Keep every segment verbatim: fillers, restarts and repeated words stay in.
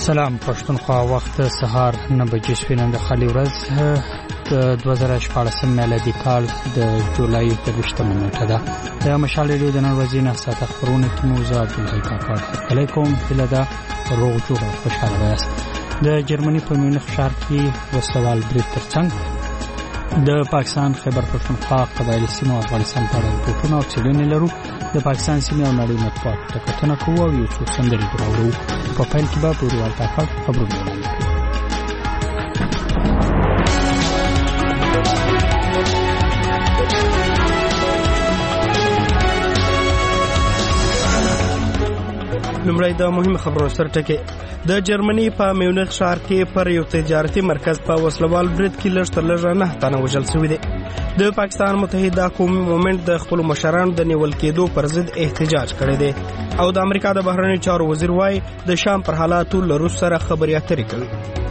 سلام پښتونخوا وخت سهار نه بجې شوې نن د خالي ورځ د دوه زره شپاړسم میلادي کال د جولای درویشتمه نیټه ده. د مشال ریډیو د نن ورځې نه ساعته خبرونه کې مو زه عبدالحی کاکړ هرکلی کوم. هیله ده روغ جوړ او خوشحاله یاست. د جرمني په میونخ ښار کې وسلوال برید تر څنګ د پاکستان خیبر پښتونخوا قبایلي سیمو افغانستان په اړه رپورټونه او څېړنې لرو. د پاکستان سیمې او نړۍ مطبوعاتو ته کتنه کوو او یو څو سندرې راوړو. په پیل کې به پوروال کاکړ خبرونه وړاندې کړي. لومړی د مهمو خبرونو سره ټکي. د جرمني په میونخ ښار کې پر یو تجارتي مرکز په وسلوال برید کې لږ تر لږه نه تنه وژل شوي دي. د پاکستان متحده قومي مومنټ د خپلو مشرانو د نیول کېدو پر ضد احتجاج کړی دی او د امریکا د بهرنیو چارو وزیر وایي د شام پر حالاتو له روس سره خبرې اترې کوي.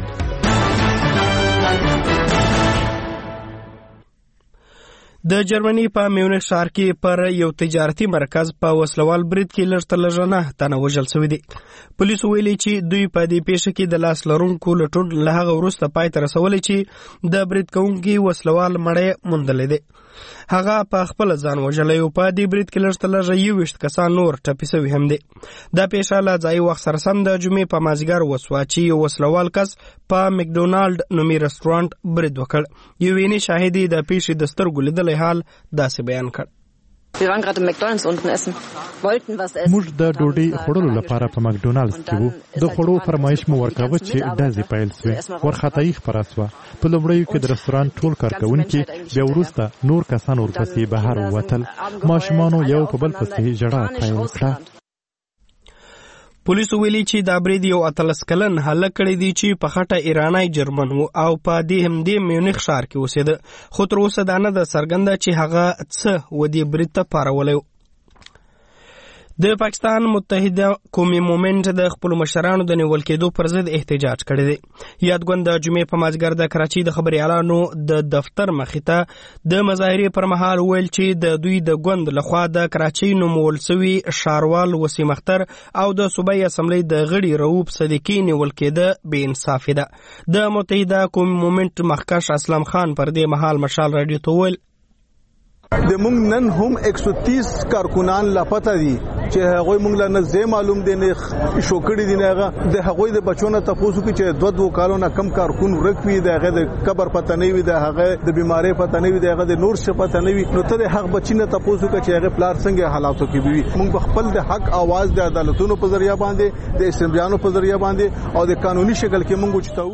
د جرمني په میونخ ښار کې پر یو تجارتي مرکز په وسلوال برید کې لږ تر لږه نه تنه وژل شوي دي. پولیسو ویلي چې دوی په دې پیښه کې د لاس لرونکو لټون له هغه وروسته پای ته رسولی چې د برید کوونکي وسلوال مړی موندلی دی. هغه په خپل ځان وژلی او په دې برید کې لږ تر لږه یوویشت کسان نور ټپي شوي هم دي. دا پیښه له ځایي وخت سره سم د جمعې په مازدیګر وسوه چې یو وسلوال کس په مکډونالډ نومي رستورانټ برید وکړ. یو ویني شاهد د پیښې د سترګو لیدلی حال داسې بیان کړ. موږ د ډوډۍ خوړلو لپاره په مکډونالډز کې وو. د خوړو فرمایش مو ورکاوه چې ډزې پیل شوې. وارخطایي خپره شوه. په لومړیو کې د رستورانت ټول کارکوونکي، بیا وروسته نور کسان ورپسې بهر ووتل. ماشومانو یو په بل پسې ژړا پیل کړه. پولیسو ویلي چې دا برید یو اتلس کلن هلک کړی دی چې په خټه ایرانی جرمن و او په دې همدې میونخ ښار کې اوسېده، خو تر اوسه دا نه ده څرګنده چې هغه څه و دې برید ته پارولی و. د پاکستان متحده قومي مومنټ د خپلو مشرانو د نیول کېدو پر ضد احتجاج کړی دی. یادګوند د جمعې په مازدیګر د کراچۍ د خبریالانو د دفتر مخې ته د مظاهرې پر مهال ویل چې د دوی د ګوند لخوا د کراچۍ نومول شوي ښاروال وسیم اختر او د صوبایي اسمبلۍ د غړي رؤوف صدیقي نیول کېده بې انصافي ده. د متحده قومي مومنټ مخکښ اسلام خان پر دې مهال مشال راډیو ته وویل د مونږ نن هم یک سو تیس کارکونان لاپته دي چې هغوی مونږ له نه زی معلوم دي نه شوکړي دي نه هغه د هغوی د بچونه تاسو کې چې دوه دوه کالو نه کم کارکون ورک وي د هغه د قبر پته نه وي د هغه د بیماری پته نه وي د هغه د نور څه پته نه وي نو ته د حق بچینه تاسو کې چې هغه پلار څنګه حالاتو کې وي. مونږ خپل د حق आवाज د عدالتونو په ذریعہ باندې د اسمبلیانو په ذریعہ باندې او د قانوني شکل کې مونږ چتاو.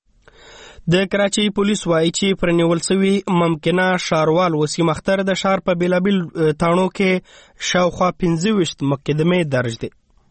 د کراچۍ پولیس وایي چې پر نیول شوي ممکنه ښاروال وسیم اختر د ښار په بېلابېل تاڼو کې شاوخوا پنځه ویشت مقدمې درج دي.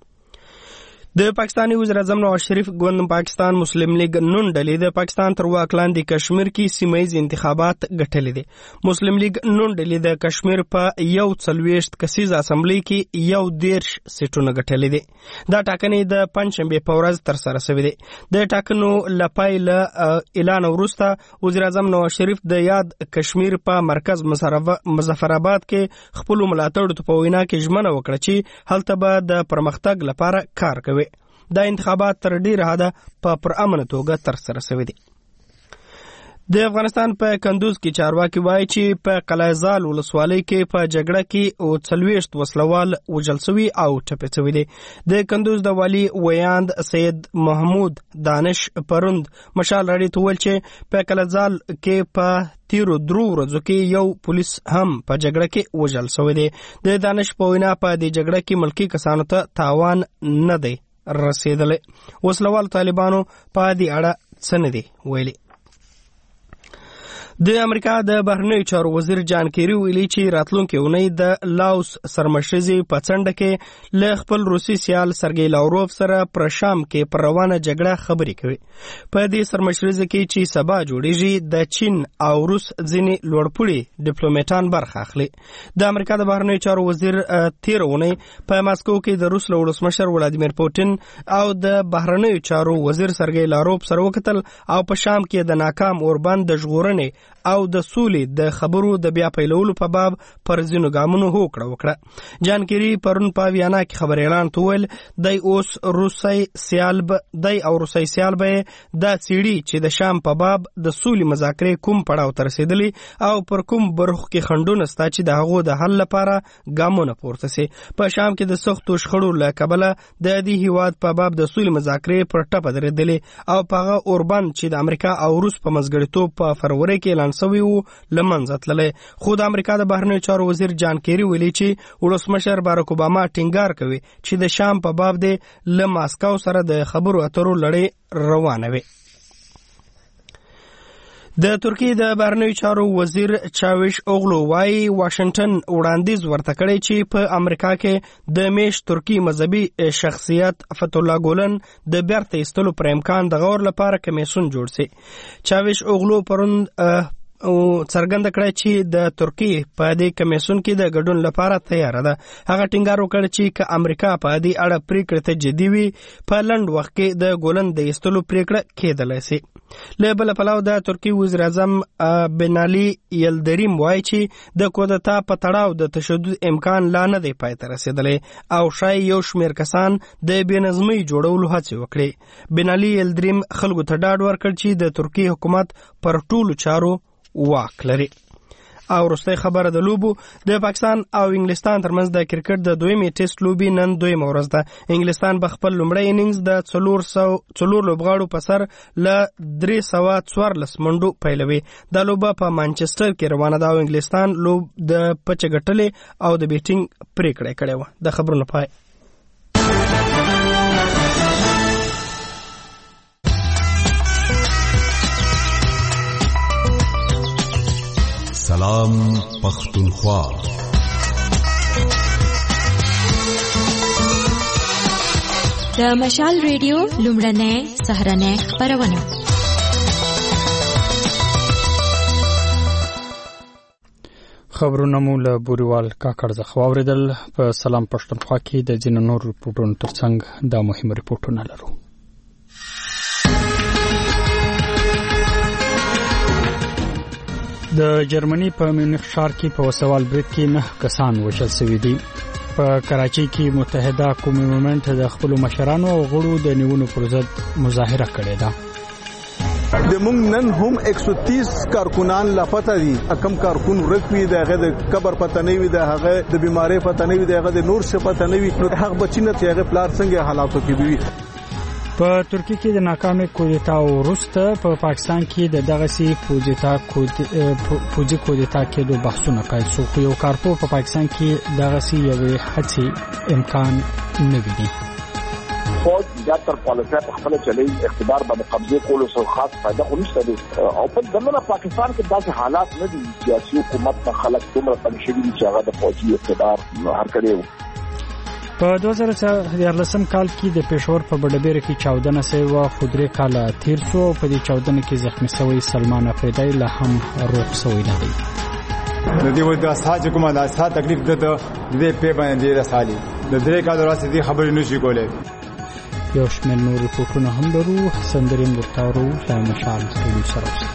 د پاکستاني وزیر اعظم نواز شریف ګوند پاکستان مسلم لیگ نون ډلې د پاکستان تر واک لاندې کشمیر کې سیمه ییز انتخابات ګټلي دي. مسلم لیگ نون ډلې د کشمیر په یو څلوېښت کسیز اسمبلۍ کې یو دېرش سیټونه ګټلي دي. دا ټاکنې د پنجشنبې په ورځ ترسره شوې دي. د ټاکنو له پیل اعلان وروسته وزیر اعظم نواز شریف د یاد کشمیر په مرکز مظفرآباد کې خپلو ملاتړو ته په وینا کې ژمنه وکړه چې هلته به د پرمختګ لپاره کار کوي. دا انتخابات تر ډیره حده په پرامنه توګه ترسره شوي دي. د افغانستان په کندوز کې چارواکي وایي چې په قلعه زال ولسوالۍ کې په جګړه کې او څلوېښت وسلوال وژل شوي او ټپي شوي دي. د کندوز د والي ویاند سید محمود دانش پروند مشال راډیو ته وویل چې په قلعه زال کې په تیرو درو ورځو کې یو پولیس هم په جګړه کې وژل شوی دی. د دانش په وینا په دې جګړه کې ملکي کسانو ته تاوان نه دی رسېدلی. وسلوال طالبانو په دې اړه څه نه دی ویلي. د امریکا د بهرنیو چارو وزیر جان کیری ویلي چې راتلونکې اونۍ د لاوس سرمشرزي په څنډه کې له خپل روسي سیال سرګی لاوروف سره پر شام کې پر روانه جګړه خبرې کوي. په دې سرمشرزي کې چې سبا جوړیږي د چین او روس ځینې لوړپوړي ډیپلوماټان برخه اخلي. د امریکا د بهرنیو چارو وزیر تیر اونۍ په ماسکو کې د روس له ولسمشر ولادیمیر پوتین او د بهرنیو چارو وزیر سرګی لاوروف سره وکتل او په شام کې د ناکام اوربند د ژغورنې او د سولې د خبرو د بیا پیلولو په باب پر ځینو ګامونو هوکړه وکړه. جان کیری پرون په ویانا کې خبر اعلان وکړ دی اوس روسي سیال به دی او روسي سیال به د سیړي چې د شام په باب د سولې مذاکرې کوم پړاو ته رسیدلې او پر کوم برخو کې خنډونه ستا چې د هغو د حل لپاره ګامونه پورته سي. په شام کې د سختو شخړو له کبله د دې هیواد په باب د سولې مذاکرې پر ټپه درېدلې او په هغه اوربند چې د امریکا او روس په مزګړیتوب په فروری کې اعلان شوی و لمنځه تللی. خو د امریکا د بهرنیو چارو وزیر جان کیری ویلي چې ولسمشر باراک اوباما ټینګار کوي چې د شام په باب د له ماسکو سره د خبرو اترو لړۍ روانه وي. د ترکیې د بهرنیو چارو وزیر چاوش اوغلو وايي واشنگټن وړاندیز ورته کړی چې په امریکا کې د میش ترکی مذهبي شخصیت فتح الله ګولن د بیرته ایستلو پر امکان د غور لپاره کمیسیون جوړ سي. چاوش اوغلو پرون او څرګنده کړه چې د ترکیې په دې کمیسیون کې د ګډون لپاره تیار ده. هغه ټینګار وکړ چې که امریکا په دې اړه پریکړه ته جدي وي په لنډ وخت کې د ګولن د ایستلو پریکړه کېدلی سي. له بل پلوه د ترکیې وزیر اعظم بنالي یلدریم وایي چې د کودتا په تړاو د تشدد امکان لا نه دی پای ته رسېدلی او شاید یو شمېر کسان د بې نظمۍ جوړولو هڅې وکړي. بنالي یلدریم خلکو ته ډاډ ورکړ چې د ترکیې حکومت پر ټولو چارو واک لري. او وروستۍ خبره د لوبو. د پاکستان او انګلستان ترمنځ د کرکټ د دویمې ټیسټ لوبې نن دویمه ورځ ده. انګلستان به خپل لومړی انینګز د څلور سو څلور لوبغاړو په سر له درې سوه څوارلس منډو پیلوي. دا لوبه په مانچسټر کې روانه ده او انګلستان لوب د پچه ګټلې او د بیټینګ پریکړه کړې وه. د خبرونو پای. سلام پختونخوا. د مشال ریډیو لومړنۍ سهارنۍ خپرونه. خبرونه مو له بوريوال کاکړ څخه واوریدل. په سلام پښتونخوا کې د ځینو نور ریپورتونو ترڅنګ دا مهم ریپورتونه لرو. د جرمني په میونخ ښار کې په وسوال برید کې نه کسان وژل شوي دي. په کراچۍ کې متحده قومي مومنټ د خپل مشرانو او غړو د نیونو پر ضد مظاهره کړې ده. د مونږ نن هم ایک سو تیس کارکونان لاپته دي. کم کارکون ورکوي د هغه د قبر پته نه وي، د هغه د بیماری پته نه وي، د هغه د نور څه پته نه وي. نو هغه بچینه چې هغه پلار څنګه حالاتو کې وي. په ترکیه کې د ناکامې کودتا وروسته په پا پاکستان کې د دغه سي کودتا پوجي کودتا کې د بحثونه پیل شو. خو یو کارپو په پا پاکستان کې دغه سي یو هڅې امکان نه ویني. فوج زیاتره پالیسي په خپل چلی اقتدار باندې قبضه کولو سره خاص فائدہ خو نشته دي. او په دغه پاکستان کې داسې حالات نه دي چې سیاسي حکومت په خلک دومره پنځه شوي چې هغه د فوجي اقتدار هر کړي. په دوه زره څلورم کال کې د پېښور په بډبېره کې چاودنه شوې وه، خو درې کاله تیر شو. په دې چاودنه کې زخمي شوی سلمان افریدی لا هم روغ شوی نه دی. د دې وجه ساج کومه د سات تکلیف د دې په باندې رسالي د درې کاله راځي دې خبرې نشي کولای. یو شمېر نور ریپورتونه هم لرو. سندریم درتاورو لا مشال ټولو سره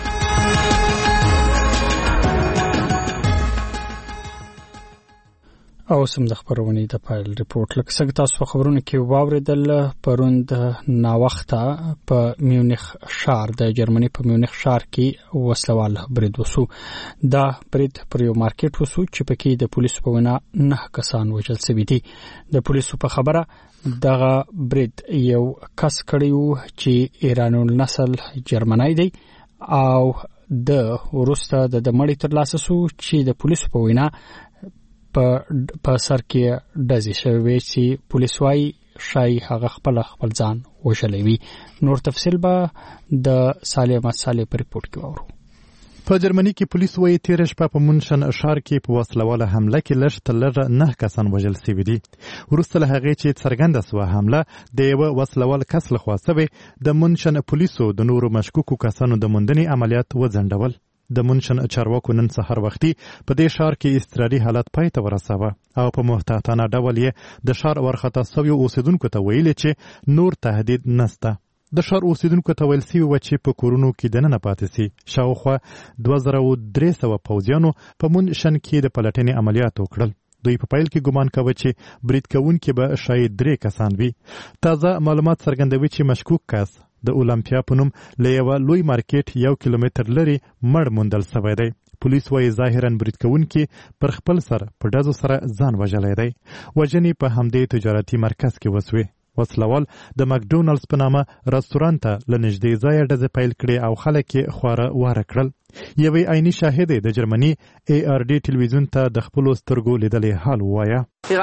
او سم د خبرونې د پایل ریپورت. لکه څنګه تاسو خبرونه کې واوریدل، پروند ناوخته په میونخ ښار د جرمني په میونخ ښار کې وسلوال برید وسو. دا برید پر یو مارکیټ وسو چې پکې د پولیسو په وینا نه کسان وژل شوي دي. د پولیسو په خبره دغه برید یو کس کړی و چې ایراني نسل جرمنی دی او د وروسته د مړی ترلاسه شو چې د پولیسو په وینا په سر کې ډزې شوې چې پولیس وايي شای هغه خپل خپل ځان وژلی وي. نور تفصیل به د صالح احمد صالح په ریپورت کې واورو. په جرمني کې پولیس وايي تیر شپه په مونشن ښار کې په وسلواله حمله کې لږ تر لږه نه کسان وژل شوي دي. وروسته له هغې چې څرګنده سوه حمله د یوه وسلوال کس لخوا سوې، د مونشن پولیسو د نورو مشکوکو کسانو د موندنې عملیات وځنډول. د مونشن چارواکو نن سهار وختي په دې ښار کې اضطراري حالت پای ته ورساوه او په محتاطانه ډول یې د ښار ورخطا سویو اوسیدونکو ته ویلي چې نور تهدید نسته. د ښار اوسیدونکو ته ویل سوي وه چې په کورونو کې دننه پاتې سي. شاوخوا دوه زره درې سوه پوځیانو په منشن کې د پلټنې عملیات وکړل. دوی په پیل کې ګمان کاوه چې برید کوونکي به شاید درې کسان وي. تازه معلومات څرګندوي چې مشکوک کس د اولمپیا په نوم له یوه لوی مارکیټ یو کیلومتر لرې مړ موندل سوی دی. پولیس وایي ظاهرا برید کوونکي پر خپل سر په ډزو سره ځان وژلی دی. وژنې په همدې تجارتي مرکز کې وسوې. وسلوال د مکډونالډز په نامه رستورانت ته له نږدې ځایه ډزې پیل کړې او خلک یې خواره واره کړل. یوې عیني شاهدې د جرمني ای آر ډي ټلویزیون ته د خپلو سترګو لیدلی حال ووایه.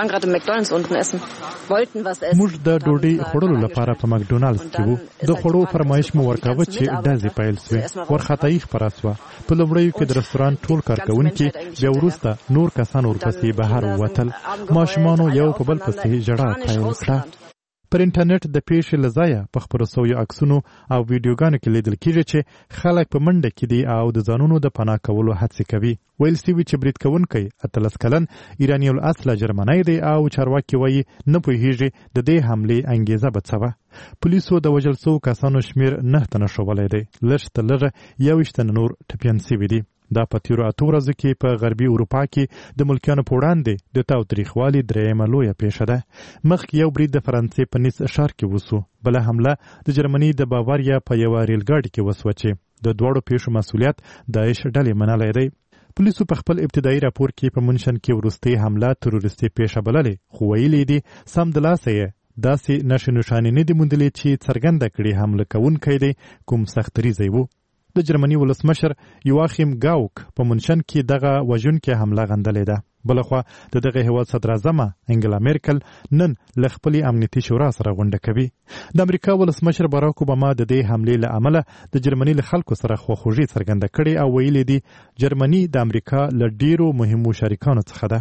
موږ د ډوډۍ خوړلو لپاره په مکډونالډز کې وو. د خوړو فرمایش مو ورکاوه چې ډزې پیل سوې. وارخطایي خپره سوه. په لومړیو کې د رستورانت ټول کارکوونکي بیا وروسته نور کسان ورپسې بهر ووتل. ماشومانو یو په بل پسې ژړا پیل کړه. پر انټرنیټ د پیښې له ځایه په خپرو سویو عکسونو او ویډیوګانو کې لیدل کېږي چې خلک په منډه کې دي او د ځانونو د پناه کولو هڅې کوي. ویل سوي چې برید کوونکی اتلس کلن ایراني الاصله جرمنی دی او چارواکي وایي نه پوهېږي د دې حملې انګیزه به څه وه. پولیسو د وژل سوو کسانو شمېر نه تنه ښودلی دی. لږ تر لږه یوویشت تنه نور ټپیان سوي دي. دا په تیرو اتو ورځو کې په غربي اروپا کې د ملکیانو په وړاندې د تاوتریخوالي درېیمه لویه پیښه ده. مخکې یو برید د فرانسې په نیس ښار کې وسو. بله حمله د جرمني د باواریا په یوه ریلګاډي کې وسوه چې د دواړو پیښو مسؤلیت داعش ډلې منلی دی. پولیسو په خپل ابتدایي راپور کې په منشن کې وروستۍ حمله تروریستي پیښه بللې، خو ویلي دي سمدلاسه یې داسې نښې نښانې نه دي موندلې چې څرګنده کړي حمله کوونکی دی کوم سختریزی و. د جرمني ولسمشر یواخیم ګاوک په منشن کې دغه وژونکې حمله غندلې ده. بلخوا د دغه هیواد صدراعظمه انګلا میرکل نن له خپلې امنیتي شورا سره غونډه کوي. د امریکا ولسمشر باراک اوباما د دې حملې له امله د جرمني له خلکو سره خواخوږي څرګنده کړې او ویلي دي جرمني د امریکا له ډیرو مهمو شریکانو څخه ده.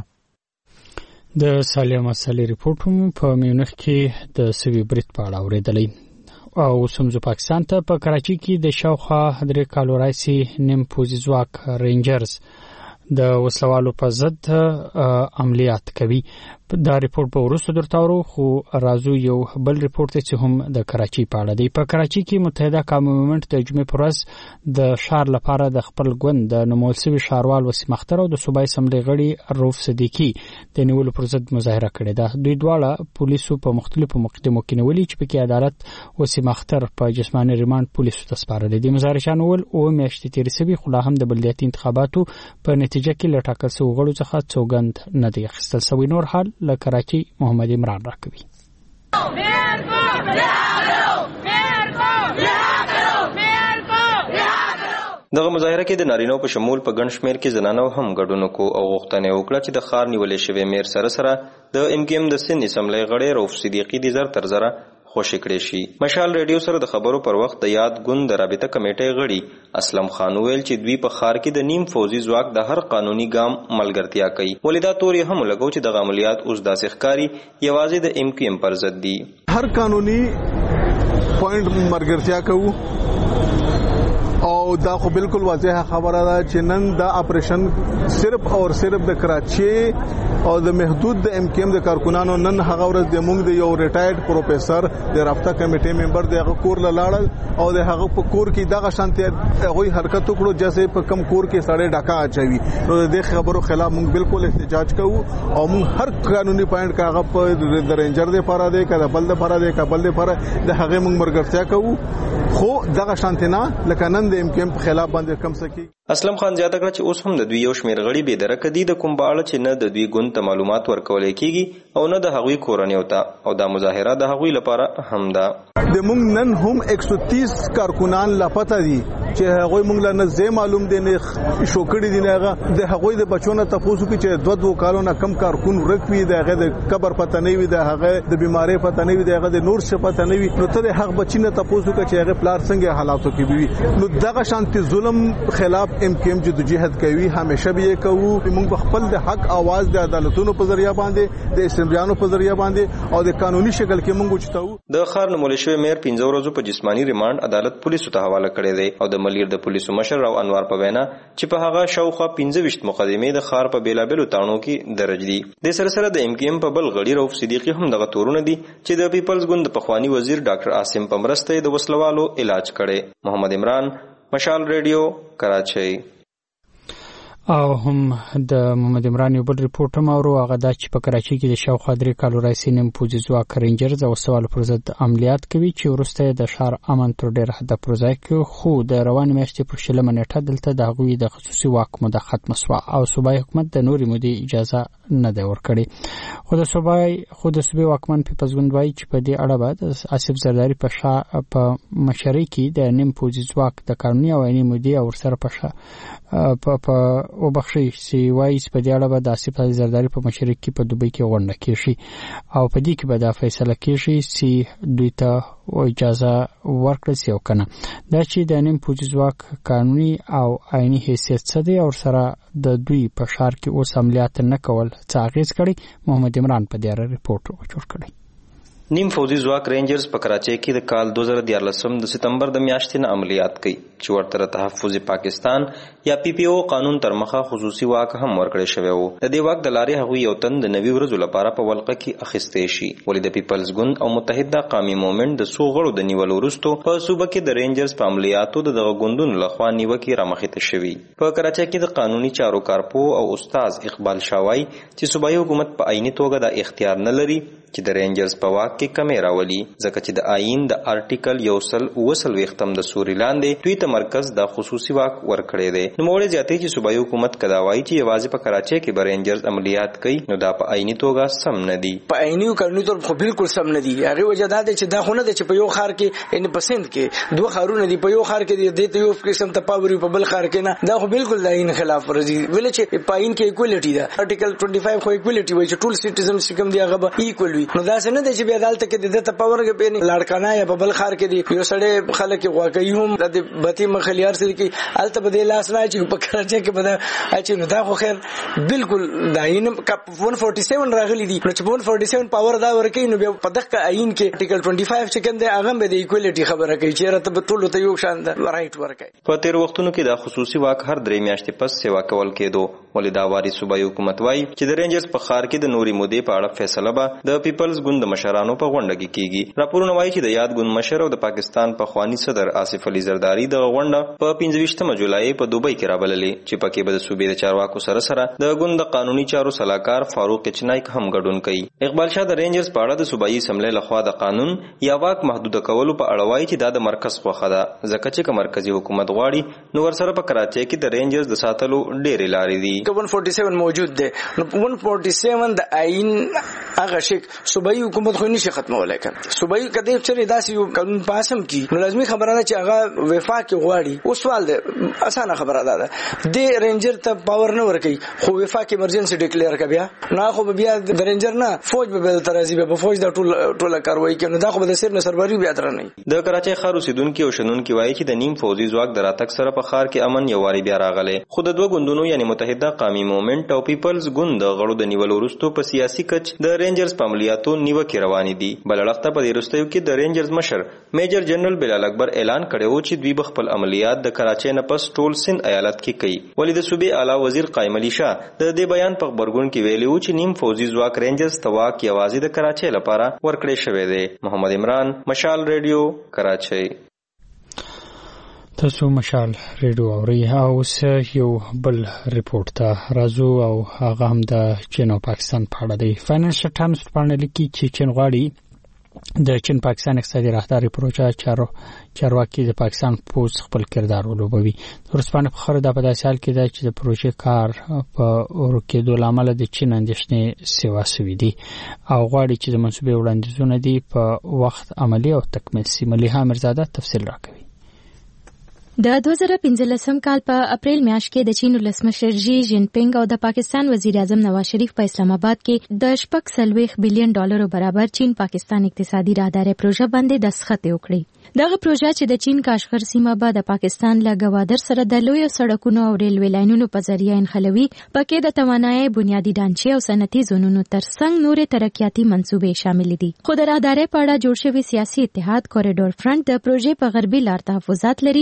د سالیا مسلې ریپورت هم په میونخ کې د سوي برید په اړه اورېدلی. او سمزو پاکستان ته په کراچي کې د شاوخوا درې کالو راهیسې نیم پوځي ځواک رینجرز د وسلوالو په ضد عملیات کوي. دا ریپورت به وروسته درته اورو، خو راځو یو بل ریپورت چې هم د کراچي په اړه دی. په کراچي کې متحده قومي مومنټ د جمعې په ورځ د ښار لپاره د خپل ګوند د نومول سوي ښاروال وسیم اختر او د صوبایي اسمبلۍ غړي روف صدیقي د نیولو پر ضد مظاهره کړې ده. دوی دواړه پولیسو په مختلفو مقدمو کې نیولي چې پکې عدالت وسیم اختر په جسماني ریماند پولیسو ته سپارلی دي. مظاهرچیان وویل اوه میاشتې تېرې سوي خو لا هم د بلدیاتي انتخاباتو په نتیجه کې له ټاکل سوو غړو څخه سوګند نه دی اخیستل سوی. نور حال له کراچي محمد عمران راکوي. دغه مظاهره کې د نارینو په شمول په ګڼ شمېر کې زنانو هم ګډون وکړو او غوښتنه وکړه چې د ښار نیولې شوی میر سره سره د ام کي ام د سند اسمبلۍ غړی روف صدیقي د زر تر زره خوشی کړی شي. مشال ریډیو سره د خبرو پر وخت د یاد ګوند د رابطه کمیټې غړي اسلم خان ویل چې دوی په ښار کې د نیم فوزي ځواک د هر قانوني ګام ملګرتیا کوي. ولیدا توري هم لګو چې د عملیات اوس داسې ښکاري یوازې د ام کي ام پر ضد دي. هر قانوني پوینټ ملګرتیا کوو او دا خو بالکل واضحه خبره ده چې نن دا اپریشن صرف او صرف د کراچي او د محدود د ام کي ام د کارکونانو نن هغه ورځ د موږ د یو ریټایرډ پروفیسور د رابطه کمیټې ممبر د هغه کور لاړل او د هغه په کور کې دغه شانتي هغه حرکت وکړو جیسے په کم کور کې سړی ډاکا اچوي. نو د خبرو خلاف موږ بالکل احتجاج کوو او موږ هر قانوني پوینټ کاغه په د رینجر د لپاره دی کله بل د لپاره دی کبل د لپاره د هغه موږ مرګرتیا کوو خو دغه شانتي نه لکه نن د ام کي ام په خلاف باندې کم سکی. اسلم خان زیاته کړه چې اوس هم د دوی یو شمېر غړي بې درکه دي د کوم باړه چې نه د دوی ګوند ته معلومات ورکول کېږي او نه د هغوی کورنیو ته او دا مظاهره د هغوی لپاره هم ده. د موږ نن هم ایک سو تیس کارکونان لاپته دي چې هغوی موږ له نه معلوم دي نه شوکړي دي نه هغه د هغوی د بچونو تاسو کې چې دوه دوه کالو نه کم کارکون ورکوي د هغه د قبر پته نه وي د هغه د بیماری پته نه وي د هغه د نور څه پته نه وي. نو ته د حق بچینه تاسو کې چې هغه پلار څنګه حالاتو کې وي. نو دغه شانتي ظلم خلاف ام کي ام جدوجہد کوي همیشه به کوو. موږ خپل د حق आवाज د عدالتونو په ذریعہ باندې د اسمبلیانو په ذریعہ باندې او د قانوني شکل کې موږ چتاو. د خار نمول شوی میر پنځه ورځې په جسمانی ریماند عدالت پولیسو ته حواله کړی دی او د عملیر د پولیسو مشر او انوار په وینا چې په هغه شاوخوا پنځه ویشت مقدمې د ښار په بیلابیلو تاڼو کې درج دي. د سره سره د ایم کیو ایم په بل غړي رؤف صدیقي هم دغه تورونه دي چې د پیپلز ګوند د پخوانی وزیر ډاکټر عاصم په مرسته د وسلوالو علاج کړي. محمد عمران، مشال ریډیو، کراچۍ. او هم د محمد عمران یو بل ریپورت هم اورو، هغه دا چې په کراچۍ کې د شاوخوا درې کالو راهیسې نیم پوځي ځواک رینجرز او سوالو پر ضد عملیات کوي چې وروسته د ښار امن تر ډېره حده پر ځای کړ، خو د روانې میاشتې پر شلمه نیټه دلته د هغوی د خصوصي واک موده ختمه سوه او صوبایي حکومت د نورې مودې اجازه نه دی ورکړې. خو د صوبایي خو د صوبې واکمن پیپلز ګوند وایي چې په دې اړه به د آصف زرداري په شا په مشرۍ کې د نیم پوځي ځواک د قانوني او عیني مودې او ورسره په شا په وبخښي چې وایي چې په دې اړه به د آصف زرداري په مشرۍ کې په دوبۍ کې غونډه کېږي او په دې کې به دا فیصله کېږي چې دوی ته اجازه ورکړل شي او که نه. دا چې د نیم پوځي ځواک قانوني او عیني حیثیت څه دی او سره د دوی په ښار کې اوس عملیات نه کول څه اغېز کړی، محمد عمران په دې اړه ریپورټ جوړ کړی. نیم فوجي ځواک رینجرز په کراچۍ کې د کال دوه زره دیارلسم د سپتمبر د میاشتې نه عملیات کوي چې ورته د تحفظ پاکستان یا پی پی او قانون تر مخه خصوصي واک هم ورکړی شوی و. د دې واک د لارې هغوی یو تن د نوي ورځو لپاره په ولقه کې اخیستی شي، ولې د پیپلز ګوند او متحده قومي مومنټ د څو غړو د نیولو وروسته په صوبه کې د رینجرز په عملیاتو د دغه ګوندونو لخوا نیوکې رامخته شوي. په کراچۍ کې د قانوني چارو کارپو او استاد اقبال شاوای چې صوبایي حکومت په عیني توګه د اختیار نه لري چې د رینجرز په واک کې کمی راولي، ځکه چې د آئین د آرټیکل یو سل اوه څلوېښتم د سوري لاندې دوی ته مرکز د خصوصي واک ورکړی دی. نوموړی زیاتوي چې صوبایي حکومت که دا وایي چې یوازې په کراچۍ کې به رینجرز عملیات کوي نو دا په عیني توګه سم نه دي. په عیني او قانوني طور خو بالکل سم نه دي. هغې وجه دا دی چې دا خو نه ده چې په یو ښار کې یعنې په سند کې دوه ښارونه دي، په یو ښار کې دې ته یو قسم ته پاور وي، په بل ښار کې نه. دا خو بالکل د عین خلاف ورزي، ولې چې په عین کې ایکوالټي ده. آرټیکل ټوئنټي فایو خو ایکوالټي وایي چې ټول سټیزن چې کوم دي هغه به ایکوال وي. نو داسې نه دی چې بیا دلته کې د ته پاور کې بینې لاړکانه یا په بل ښار کې دی یو سړی خلک غوا کوي هم د بتی مخلیار سره کې هلته به د لاس نه چې په کراچۍ کې به دا چې نو دا خو خیر بالکل د عین ون فورټي سیون راغلی دی. نو چې ون فورټي سیون پاور دا ورکوي نو بیا په دغه عین کې آرټیکل ټوئنټي فایو چې کوم دی هغه به د ایکوالټي خبره کوي چې راته به ټولو ته یو شان رایټ ورکوي. په تېرو وختونو کې دا خصوصي واک هر درې میاشتې پس سیوا کول کېدو، ولې دا واري صوبایي حکومت وایي چې د رینجرز په ښار کې د نورې مودې په اړه فیصله به د پیپلز ګوند د مشرانو په غونډه کې کېږي. راپورونه وایي چې د یاد ګوند مشر او د پاکستان پخوانی صدر آصف علي زرداري دغه غونډه په پنځه ویشتمه جولای په دوبۍ کې رابللې چې پکې به د صوبې د چارواکو سره سره د ګوند د قانوني چارو سلاکار فاروق چنایک هم ګډون کوي. اقبال شاه د رینجرز په اړه د صوبایي اسمبلۍ لخوا د قانون یا واک محدوده کولو په اړه وایي چې دا د مرکز خوښه ده، ځکه چې که مرکزي حکومت غواړي نو ورسره په کراچۍ کې د رینجرز د ساتلو ډېرې لارې دي. ون فورټي سیون موجود دی نو ون فورټي سیون د عین هغه شک صوبایي حکومت خو نشي ختمولای. کنه صوبایي کدی چې داسې یو قانون پاسم کی نو لازمي خبره ده چې هغه وفاق غواړي. اوس سوال ده اسانه خبره ده د رینجر ته پاور نه ورکي خو وفاق ایمرجنسي ډیکلیئر کوي نه خو بیا د رینجر نه فوج به به ترازی به فوج د ټول ټوله کاروایی کوي. دا خو د سر نه سربري بیا تر نه. د کراچۍ ښار اوسیدونکو او شنونکو وایي چې د نیم فوجي ځواک د راتګ سره په ښار کې امن یو واري بیا راغلی، خو د دوه ګوندونو یعنی متحده قومي مومنټ او پیپلز ګوند د غړو د نیولو وروسته په سیاسي کچ د رینجرز په عملیاتو نیوکې روانې دي. بل اړخته په دې وروستیو کې د رینجرز مشر میجر جنرال بلال اکبر اعلان کړی و چې دوی به خپل عملیات د کراچۍ نه پس ټول سند ایالت کې کوي، ولې د صوبې اعلی وزیر قائم علي شاه د دې بیان په خبرګون کې ویلي و چې نیم فوجي ځواک رینجرز ته واک یوازې د کراچۍ لپاره ورکړی شوی دی. محمد عمران، مشال ریډیو، کراچۍ. تاسو مشال ریډیو اورئ. اوس یو بل ریپورت ته راځو او هغه هم د چین او پاکستان په اړه دی. فاینانشل ټایمز په اړه لیکي چې چین غواړي د چین پاکستان اقتصادي راهداري پروژه چارو چارواکي د پاکستان پوز خپل کردار ولوبوي. ورسپانه په خره د په داسې حال کې ده چې د پروژې کار په ورکېدو لامل د چین اندېښنې سیوا سوي دي او غواړي چې د منصوبې وړاندیزونه دي په وخت عملي او تکمیل سي. ملیحه میرزاده تفصیل راکوي. د دوه زره پنځلسم کال په اپریل میاشت کې د چین ولسمشر جی جین پینګ او د پاکستان وزیر اعظم نواز شریف په اسلام آباد کې د شپږ څلوېښت بلین ډالرو برابر چین پاکستان اقتصادي راهداري پروژه باندې دستخط وکړي. دغه پروژه چې د چین کاشغر سیمه به د پاکستان له ګوادر سره د لویو سړکونو او ریلوي لاینونو په ذریعه انخلوي، پکې د توانایي بنیادی ډانچې او صنعتي زونونو ترڅنګ نورې ترقیاتي منصوبې شامل دي. خو د راهداري په اړه جوړ شوی سیاسي اتحاد کوریډور فرنٹ د پروژې په غربي لار تحفظات لري او په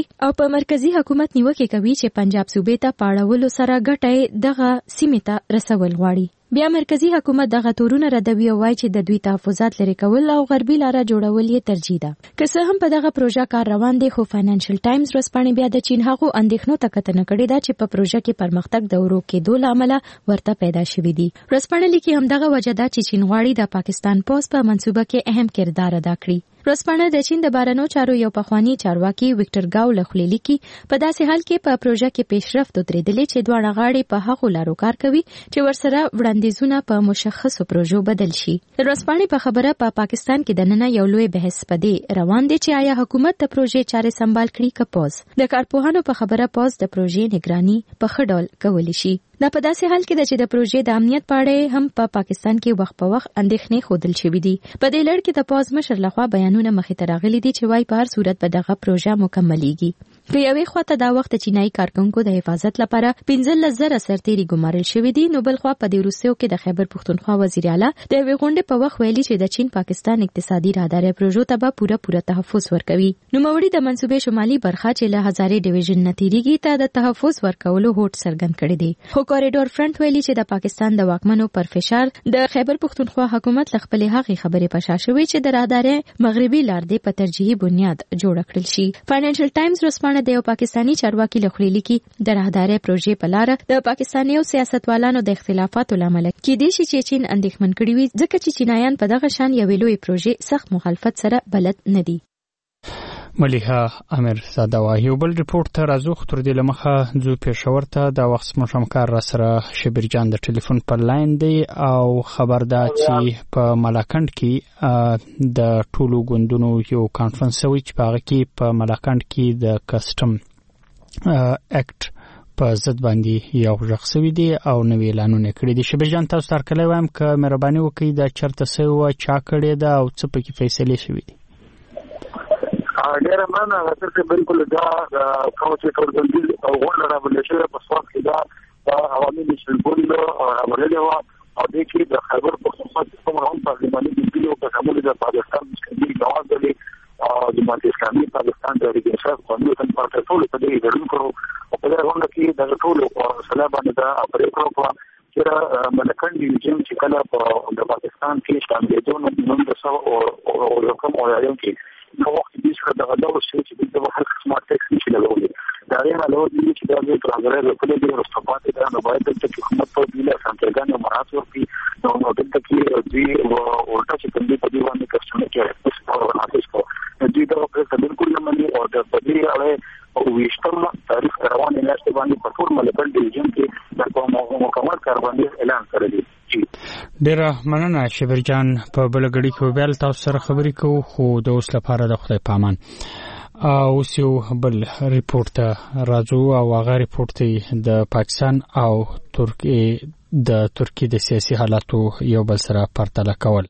په مرکزی حکومت نیوکه کوي چې پنجاب صوبې ته پاړولو سره ګټه دغه سیمې ته رسول غواړي. بیا مرکزی حکومت دغه تورونه ردوي او وایي چې د دوی تحفظات لري کول او غربي لاره جوړول یې ترجیح ده. که څه هم په دغه پروژه کار روان دی، خو فاینانشل ټایمز ورځپاڼې بیا د چین هغو اندېښنو ته کتنه کړې ده چې په پروژه کې پرمختګ د ورو کېدو له امله ورته پیدا شوي دي. ورځپاڼه لیکي همدغه وجه ده چې چین غواړي د پاکستان پوز په منصوبه کې اهم کردار ادا کړي. ورځپاڼه د چین د بهرنیو چارو یو پخوانی چارواکي وکټر ګاو لخوا لیکي په داسې حال کې په پروژه کې پیشرفت ودرېدلې چې دواړه غاړې په هغو لارو کار کوي چې ورسره وړاندیزونه په مشخصو پروژو بدل شي. ورځپاڼې په خبره په پا پاکستان کې دننه یو لوی بحث پدې روان دی چې آیا حکومت د پروژې چارې سمبال کړي که پوز. د کارپوهانو په خبره پوز د پروژې نگراني په ښه ډول کولی شي. دا په داسې حال کې ده چې د پروژې د امنیت په اړه هم په پا پاکستان کې وخت په وخت اندېښنې ښودل شوې دي. په دې لړ کې د پوز مشر لخوا بیانونه مخې ته راغلي دي چې وايي په هر صورت به دغه پروژه مکملېږي. په یوې خواته دا وخت چینایي کارکونکو د حفاظت لپاره پنځلس زره سرتیري ګمارل شوي دي، نو بل خوا په دې وروستیو کې د خیبر پښتونخوا وزیر اعلی د یوې غونډې په وخت ویلي چې د چین پاکستان اقتصادي راهداري پروژو ته به پوره پوره تحفظ ورکوي. نوموړي د منصوبې شمالي برخه چې له هزارې ډیویژن نه تیریږي ته د تحفظ ورکولو هوډ څرګند کړی دی. خو کوریډور فرنٹ ویلي چې د پاکستان د واکمنو پر فشار د خیبر پښتونخوا حکومت له خپلې هغې خبرې په شا شوې چې د راهداري مغربي لار دی په ترجیحي بنیاد جوړ کړل شي. فاینانشل ټایمز ورځپاڼه د یو پاکستاني چارواکي لخوا لیکي د راهداري پروژې په لار د پاکستاني سیاستوالانو د اختلافاتو لامل کېدای شي چې چین اندېښمن کړي وي، ځکه چې چینایان په دغه شان یوې لویې پروژې سخت مخالفت سره بلد نه دي. ملیحه امیر ساده وايي. یو بل ریپورت ته راځو، خو تر دې لمخه ځو پېښور ته. دا وخت زموږ همکار را سره شبیر جان د ټلیفون پر لاین دی او خبر ده چې په ملاکنډ کې د ټولو ګوندونو یو کانفرنس شوی چې په هغه کې په ملاکنډ کې د کسټم اکټ په ضد باندې یو غږ شوی دی او نوې اعلانونه کړي دي. شبیر جان، تاسو ته هرکلی وایم که مهرباني وکړئ دا چېرته شوې وه، چا کړې ده او څه پکې فیصلې شوي دي؟ ډېره مننه. حضرت بالکل دا کوم چې ټولګي او غونډه رابلل شوې په سوات کې دا د عوامي مشرګون راوللې وه او دې کې د خیبر پښتونخوا څومره هم پارلماني ګوندونو په شمول د پاکستان مشرګي ګواښ لري او جماعت اسلامي پاکستان د ریګریشن قانون په پټه ټول په دې ګډون کړو او په دې غونډه کې د ټولو سلا باندې دا پرېکړه وکړه چې ملکند ډیویژن چې کله په د پاکستان کې شامل دي نو نوم د سو او یو کوم اورایو کې نو وخت دې څخه د غلو شي چې د هر قسمه ټیکس نشي لګولې. دا یې علاوه دې چې دا د ترانزیت په دې رستقات دا نه باید د حکومت په بله سنتګانو مراد ورپی نو نو د تکي دې ورته چې په دې په دې باندې کښونه کې څه ډول حاصل کو دې دا په بالکل نه مني او د دې اړه او ویشتم تاریخ روان نه باندې په ټول ملکند ډیویژن کې د کومو مکمل کارواني اعلان کړی دی. ډیره مننه شبیر جان. په بل غړي کې بیا تاسو سره خبرې کوو، خو د اوس لپاره د خدای پامان. اوس یو بل ریپورت ته راځو او هغه ریپورت د پاکستان او ترکیې د ترکیې د سیاسي حالاتو یو بل سره پرتله کول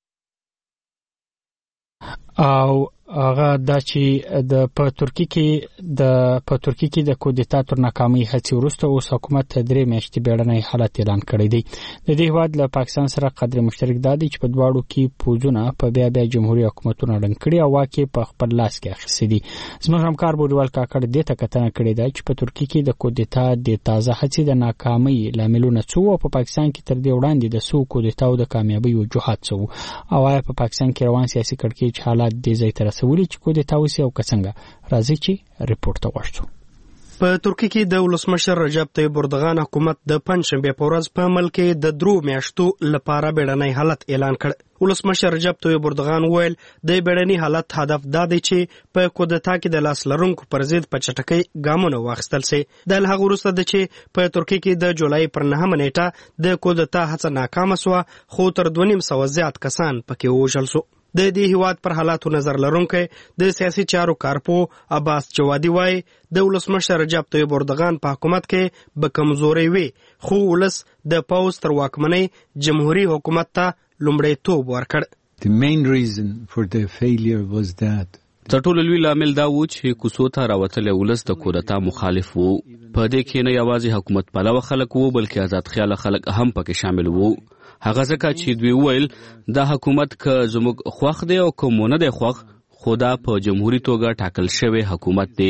او هغه دا چې د په ترکی کې د په ترکی کې د کودتا تر ناکامۍ هڅې وروسته اوس حکومت درې میاشتې بیړنی حالت اعلان کړی دی. د دې هیواد له پاکستان سره قدر مشترک دا دی چې په دواړو کې پوځونه په بیا بیا جمهوریت حکومتونه ړنګ کړي او واکې په خپل لاس کې اخیستي دي. زموږ همکار بوډیوال کاکړ دې ته کتنه کړې ده چې په ترکی کې د کودتا د تازه هڅې د ناکامۍ لاملونه څه وو او په پاکستان کې تر دې وړاندې د څو کودتاو د کامیابۍ وجوهات څه وو او آیا په پاکستان کې روان سیاسي کړکېچ حالات دې ځای ته رسولي چې کودتا وسي او څنګه. راځي چې ریپورت ته وښیو. په ترکیه کې د ولسمشر رجب طیب اردوغان حکومت د پنځشنبه په ورځ په ملک کې د درو میاشتو لپاره بیړنی حالت اعلان کړ. ولسمشر رجب طیب اردوغان وویل د بیړني حالت هدف دا دی چې په کودتا کې د لاس لرونکو پر ضد په چټکۍ ګامونه واخیستل شي. د هغه وروسته د چې په ترکیه کې د جولای پر نهمه نیټه د کودتا هڅه ناکامه شوه، خو تر دوه نیم سوه زیات کسان پکې ووژل شو. د دې هیواد پر حالاتو نظر لرونکی د سیاسي چارو کارپو عباس جوادي وایي د ولسمشر رجب طیب اردوغان په حکومت کې به کمزوري وي، خو ولس د پوځ تر واکمنۍ جمهوریت حکومت ته لومړیتوب ورکړ. The main reason for the failure was that تر ټولو لوی لامل دا و چې کوڅو ته راوتلی ولس د کودتا مخالف وو. په دې کې نه یوازې حکومت پلوه خلک وو بلکې آزاد خیاله خلک هم پکې شامل وو. هغه ځکه چې دوی ویل دا حکومت که زموږ خوښ دی او که مو نه دی خوښ، خو دا په جمهوري توګه ټاکل شوی حکومت دی.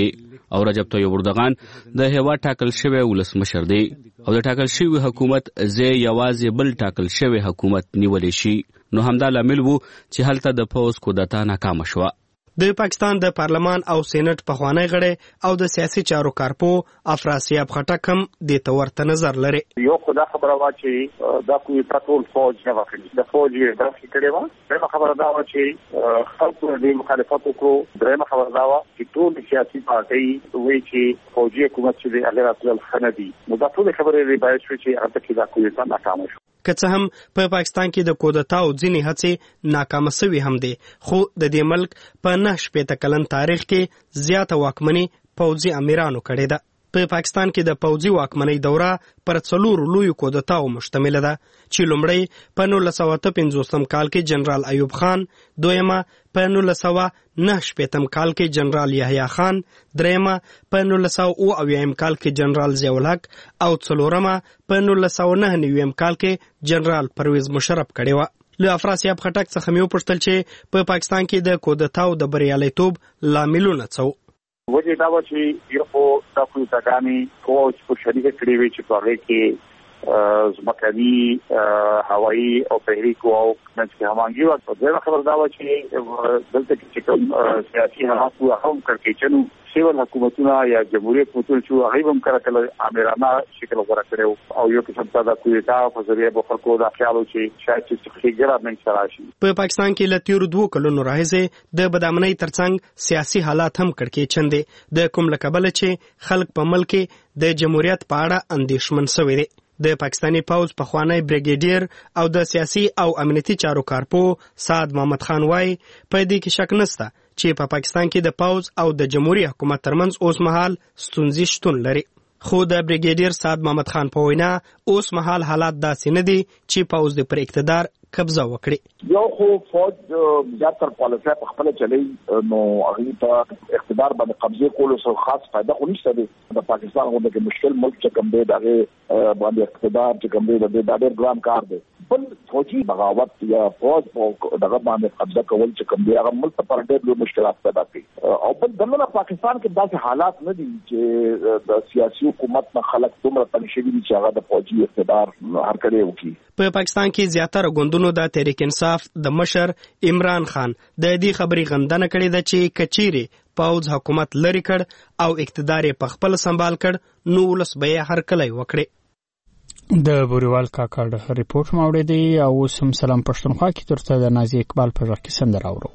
او رجب طیب اردوغان د هیواد ټاکل شوی ولسمشر دی او د ټاکل شوی حکومت زه یوازې بل ټاکل شوی حکومت نیولې شي. نو همدا لامل وو چې هلته د پوز کودتا ناکام شوه. د پاکستان د پارلمان او سېنات پخوانی غړی او د سیاسي چارو کارپو افراسیاب خټک هم د تورته نظر لري. یو خدا خبره وا چې دا کوی پټرول فوج نه وکړي د فوج یې درخې کړي و. دغه خبره دا و چې خلکو د مخالفت وکړو. درېمه خبره دا و چې ټول سیاسي پارټي وایي چې فوجي حکومت چې هغه راتلل خندي. نو دا ټول خبرې ریبایټ شو چې هغه کې دا کوی ناکام شو. که څه هم په پاکستان کې د کودتا او ځینې هڅې ناکامه سوي هم دي، خو د دې ملک په نه شپېته کلن تاریخ کې زیاته واکمني پوځي امیرانو کړې ده. په پاکستان کې د پوځي واکمنۍ دوره پر څلورو لویو کودتاو مشتمله ده چې لومړی په نولس سوه اته پنځوسم کال کې جنرال ایوب خان، دویمه په نولس سوه نه شپېتم کال کې جنرال یحیی خان، دریمه په نولس سوه اوه اویایم کال کې جنرال ضیاء الحق او څلورمه په نولس سوه نهه نویم کال کې جنرال پرویز مشرف کړې وه. له افراسیاب خټک څخه مې وپوښتل چې په پاکستان کې د کودتاو د بریالیتوب لاملونه څه وو. وجه دا و چې یو خو دا کودتاګانې فوج په شریکه کړې وې چې په هغې کې ځمکني هوایي او تحریک او منځ کې هماهنګي وه. دویمه خبره دا وه چې دلته کې چې کوم سیاسي حالات وو هغه هم کړکېچن وو. سیول حکومتونه یا جمهوریت حکومتونه چې هغوی هم کله کله آمرانه شکل غوره کړی وو او یو قسم ته د کودتا په ذریعه به خلکو دا خیال و چې شاید چې ښېګړه منځته راشي. په پاکستان کې له تېرو دوو کلونو راهیسې د بدامنۍ ترڅنګ سیاسي حالات هم کړکېچن دي، د کوم له کبله چې خلک په ملک کې د جمهوریت په اړه اندېښمن سوي دي. د پاکستاني پوځ پخوانی بریګیډیر او د سیاسي او امنیتي چارو کارپو سعد محمد خان وایي په دې کې شک نشته چې په پاکستان کې د پوځ او د جمهوریت حکومت ترمنځ اوس مهال ستونزې شتون لري. خو د بریګیډیر سعد محمد خان په وینا اوس مهال حالات داسې نه دي چې پوځ د پر اقتدار قبضه وکړي. یو خو فوج زیاتره پالیسۍ په خپله چلی نو هغوی په اقتدار باندې قبضې کولو سره خاص فایده خو نشته دی. د پاکستان غوندې کې مشکل ملک چې کوم دی د هغې باندې اقتدار چې کوم دی د دا ډېر ګران کار دی. بل فوجي بغاوت یا فوج په دغه باندې قبضه کول چې کوم دی هغه ملک ته پر ډېر لوی مشکلات پیدا کوي. او بل دننه پاکستان کې داسې حالات نه دي چې د سیاسي حکومت نه خلک دومره تنګ شوي دي چې هغه د فوجي اقتدار هرکلی وکړي. په پاکستان کې زیاتره ګوندونو د تحریک انصاف د مشر عمران خان د دې خبرې غندنه کړې ده چې کچېرې پوځ حکومت لري کړ او اقتدار یې په خپل سنبال کړ نو ولس به یې هرکلی وکړي. د بوریوال کاکړ ریپورت مو اورېدی او اوس هم سلام پښتونخوا کې ترته د نازي اقبال په غږ کې سندره اورو.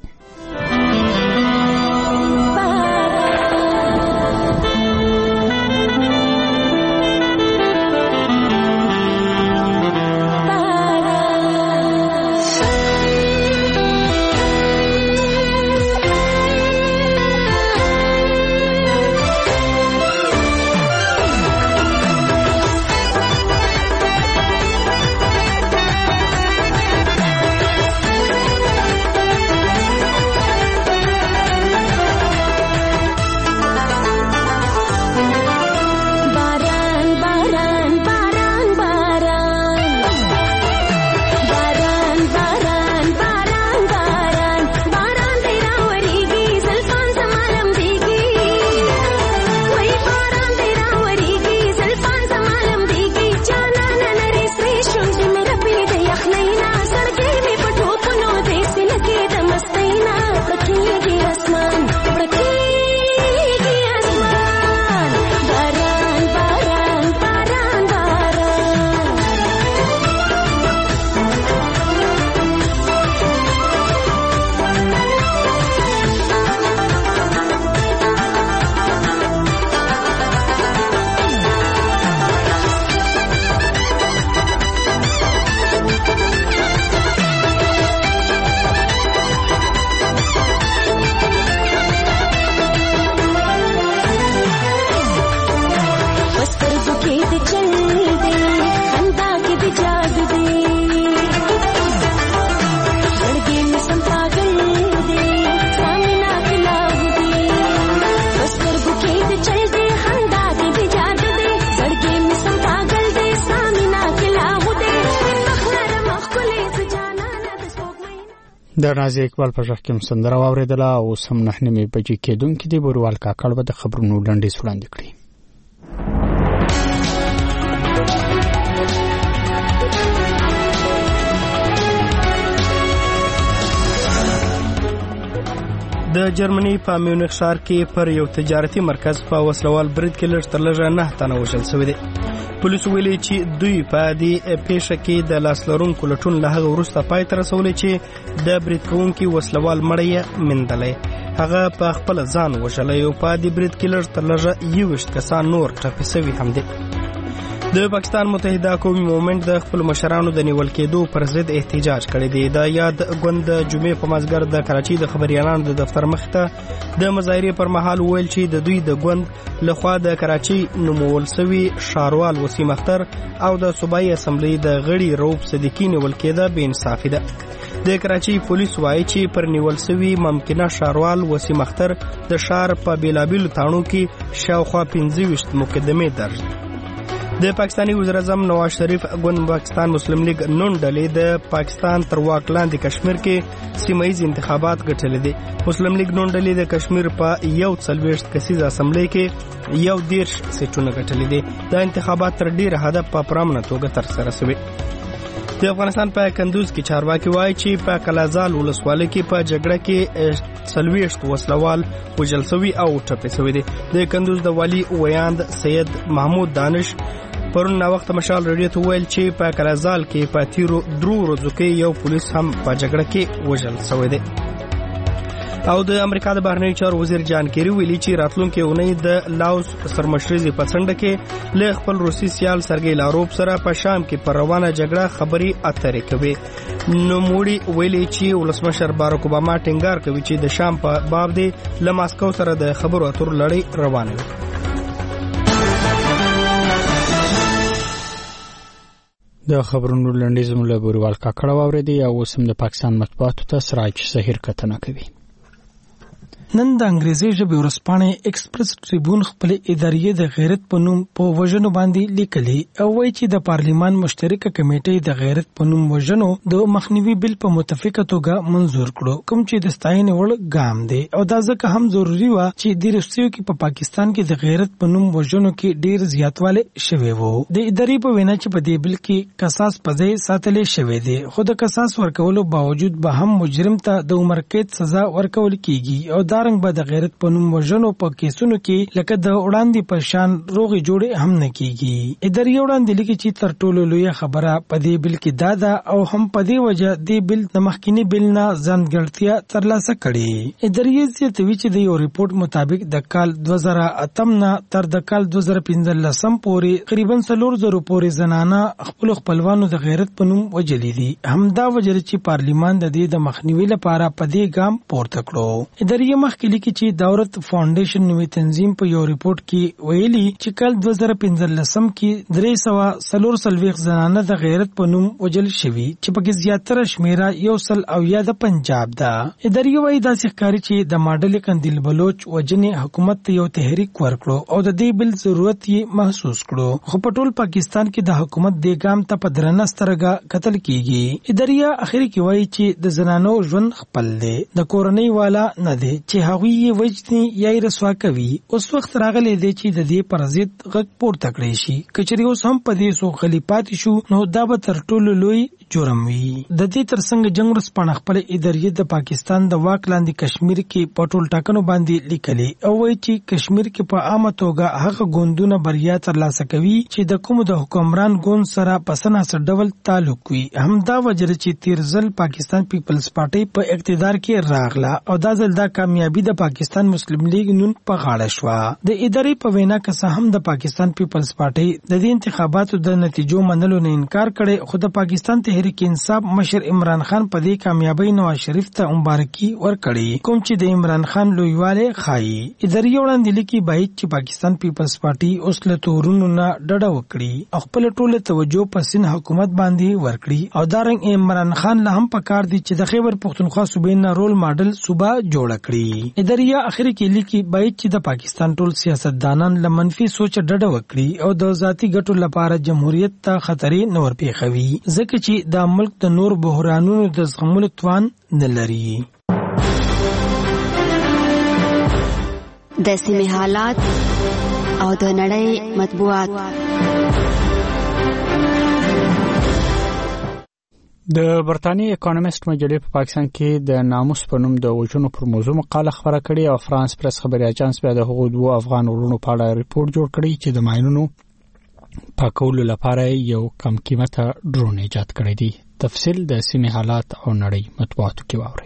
د نازي اقبال په ځخ کې سندره واوریدله او سم نه نیمه بجې کېدونکې دی بروال کاکړ به د خبرونو لنډیز وړاندې کړي. د جرمني په میونخ ښار کې پر یو تجارتي مرکز په وسلوال برید کې لږ تر لږه نه تنه وژل شوي دي. پولیسو ویلي چې دوی په دې پیښه کې د لاس لرونکو لټون له هغه وروسته پای ته رسولی چې د برید کوونکي وسلوال مړی یې میندلی. هغه په خپله ځان وژلی او په دې برید کې لږ تر لږه یوویشت کسان نور ټپي سوي هم دي. د پاکستان متحده قومي مومنټ د خپل مشرانو د نیول کېدو پر ضد احتجاج کړی دی. د یاد ګوند د جمعې په مازدیګر د کراچۍ د خبریالانو د دفتر مخې ته د مظاهرې پر مهال وویل چې د دوی د ګوند لخوا د کراچۍ نومول سوي ښاروال وسیم اختر او د صوبایي اسمبلۍ د غړي رؤف صدیقي نیول کېده بې انصافي ده. د کراچۍ پولیس وایي چې پر نیول سوي ممکنه ښاروال وسیم اختر د ښار په بېلابېلو تاڼو کې شاوخوا پنځه ویشت مقدمې درج دي. د پاکستاني وزیراعظم نواز شریف ګوند پاکستان مسلم لیگ نون ډلې د پاکستان تر واک لاندې کشمیر کې سیمه ییز انتخابات ګټلي دي. مسلم لیگ نون ډلې د کشمیر په یو څلوېښت کسیزه اسمبلۍ کې یو دېرش سیټونه ګټلي دي. دا انتخابات تر ډېره حده په پرامنه توګه ترسره شوي. د افغانستان په کندوز کې چارواکي وایي چې په کلازال ولسوالۍ کې په جګړه کې څلوېښت وسلوال وژل شوي او ټپي شوي دي. د کندوز د والي ویاند سید محمود دانش پرون ناوخته مشال رادیو ته ویل چې په کلازال کې په تیرو درو ورځو کې یو پولیس هم په جګړه کې وژل شوی دی. او د امریکا د بهرنیو چارو وزیر جان کیری ویلي چې راتلونکي اونۍ د لاوس سرمشرزي په څنډه کې له خپل روسي سیال سرګی لاروف سره په شام کې پر روانه جګړه خبري اترې کوي. نوموړي ویلي چې ولسمشر باراک اوباما ټینګار کوي چې د شام په باب دی له ماسکو سره د خبرو اترو لړۍ روانه وي. د خبرونو لنډیز مو له بروال کاکړ واوریدي او اوس هم د پاکستان مطبوعاتو ته سراج ظهیر کتنه کوي. نن د انګریزي ژبې ورځپاڼې ایکسپریس ټریبیون خپل ادارې د غیرت په نوم په وژنو باندې لیکلي او وایي چې د پارلیمان مشترکه کمیټې د غیرت په نوم وژنو د مخنیوي بل په متفقه توګه منظور کړو کوم چې د ستاینې وړ ګام دی او دا ځکه هم ضروری و چې د روسیو کې په پاکستان کې د غیرت په نوم وژنو کې ډیر زیاتواله شوی وو. د ادارې په وینا چې په دې بل کې قصاص پځې ساتلې شوی دی خو د قصاص ورکولو باوجود به هم مجرم ته د عمر قید سزا ورکول کیږي او دا رنګ به د غیرت په نوم وژنو په کیسونو کې لکه د وړاندې په شان روغې جوړې هم نه کیږي. ادارې وړاندې لیکي چې تر ټولو لویه خبره په دې بل کې دا ده او هم په دې وجه دې بل د مخکینی بل نه ځانګړتیا ترلاسه کړي. ادارې زیاتوي چې د یو ریپورت مطابق د کال دوه زره اتم نه تر د کال دوه زره پنځلسم پورې تقریبا څلور زره پورې زنانه خپل خپلوانو د غیرت په نوم وژلي دي. همدا وجه چې پارلیمان د دې د مخنیوي لپاره په دې ګام پورته کړو. ادارې مخکې لیکي چې دولت فاونډیشن نوې تنظیم په یو ریپورت کې ویلي چې کال دوه زره پنځلسم کې درې سوه څلور څلوېښت زنانه د غیرت په نوم وژل شوي چې پکې زیاتره شمیره یو سل او یا د پنجاب ده. ادارې وایي داسې ښکاري چې د ماډل قندیل بلوچ وژنې حکومت ته یو تحریک ورکړو او د دې بل ضرورت یې محسوس کړو خو په ټول پاکستان کې د حکومت دې ګام ته په درنه سترګه کتل کیږي. ادارې اخر کې وایي چې د زنانو ژوند خپل دی د کورنۍ والا نه دی چې هغوی یې وجني یا یې رسوا کوي. اوس وخت راغلی دی چې د دې پر ضد غږ پورته کړی شي. کچري اوس هم په دې سو خلی پاتې شو نو دا به تر ټولو لوی جرم وي. د دې ترڅنګ جنگ ورځپاڼه خپل ادارې د پاکستان د واک لاندې کشمیر کې په ټول ټاکنو باندې لیکلي او وایي چې کشمیر کې په عامه توګه هغه ګوندونه بریا ترلاسه کوي چې د کوم د حکمران ګوند سره په سناسر ډول تعلق وي. همدا وجه چې تیر ځل پاکستان پیپلز پارټي په اقتدار کې راغله او دا ځل دا کامیابی د پاکستان مسلم لیگ نون په غاړه شو. د ادارې په وینا که هم د پاکستان پیپلز پارټي د دې انتخاباتو د نتیجو منلو نه انکار کړي خو د پاکستان تحریک انصاف مشر عمران خان په دې کامیابی نواز شریف ته مبارکي ورکړي کوم چې د عمران خان لویواله خایي. ادارې وړاندې لیکي باید چې پاکستان پیپلز پارټي اوس له تورونو نه ډډه وکړي او خپل ټوله توجه په سین حکومت باندې ورکړي او دا رنګ عمران خان له هم پکار دي چې د خیبر پختونخوا صوبې نه رول ماډل صوبه جوړ کړي. ادارې اخر کې لیکي باید چې د پاکستان ټول سیاستدانان له منفي سوچ ډډه وکړي او د ذاتي ګټو لپاره جمهوریت ته خطرې نه ورپېښوي ځکه چې د ملک د نور بحرانونو د زغملو توان نه لري. د سیمې حالات او د نړۍ مطبوعات. د برتانیې اکانومیست مجلې په پاکستان کې د ناموس په نوم د وژنو پر موضوع مقاله خبره کړې او فرانس پریس خبري اژانس بیا د هغو دوه افغان وروڼو په اړه ریپورت جوړ کړی چې د ماینونو پاکولو لپاره یو کم قیمته ډرون ایجاد کړی دی. تفصیل د سیمې حالات او نړۍ مطبوعاتو کې واورئ.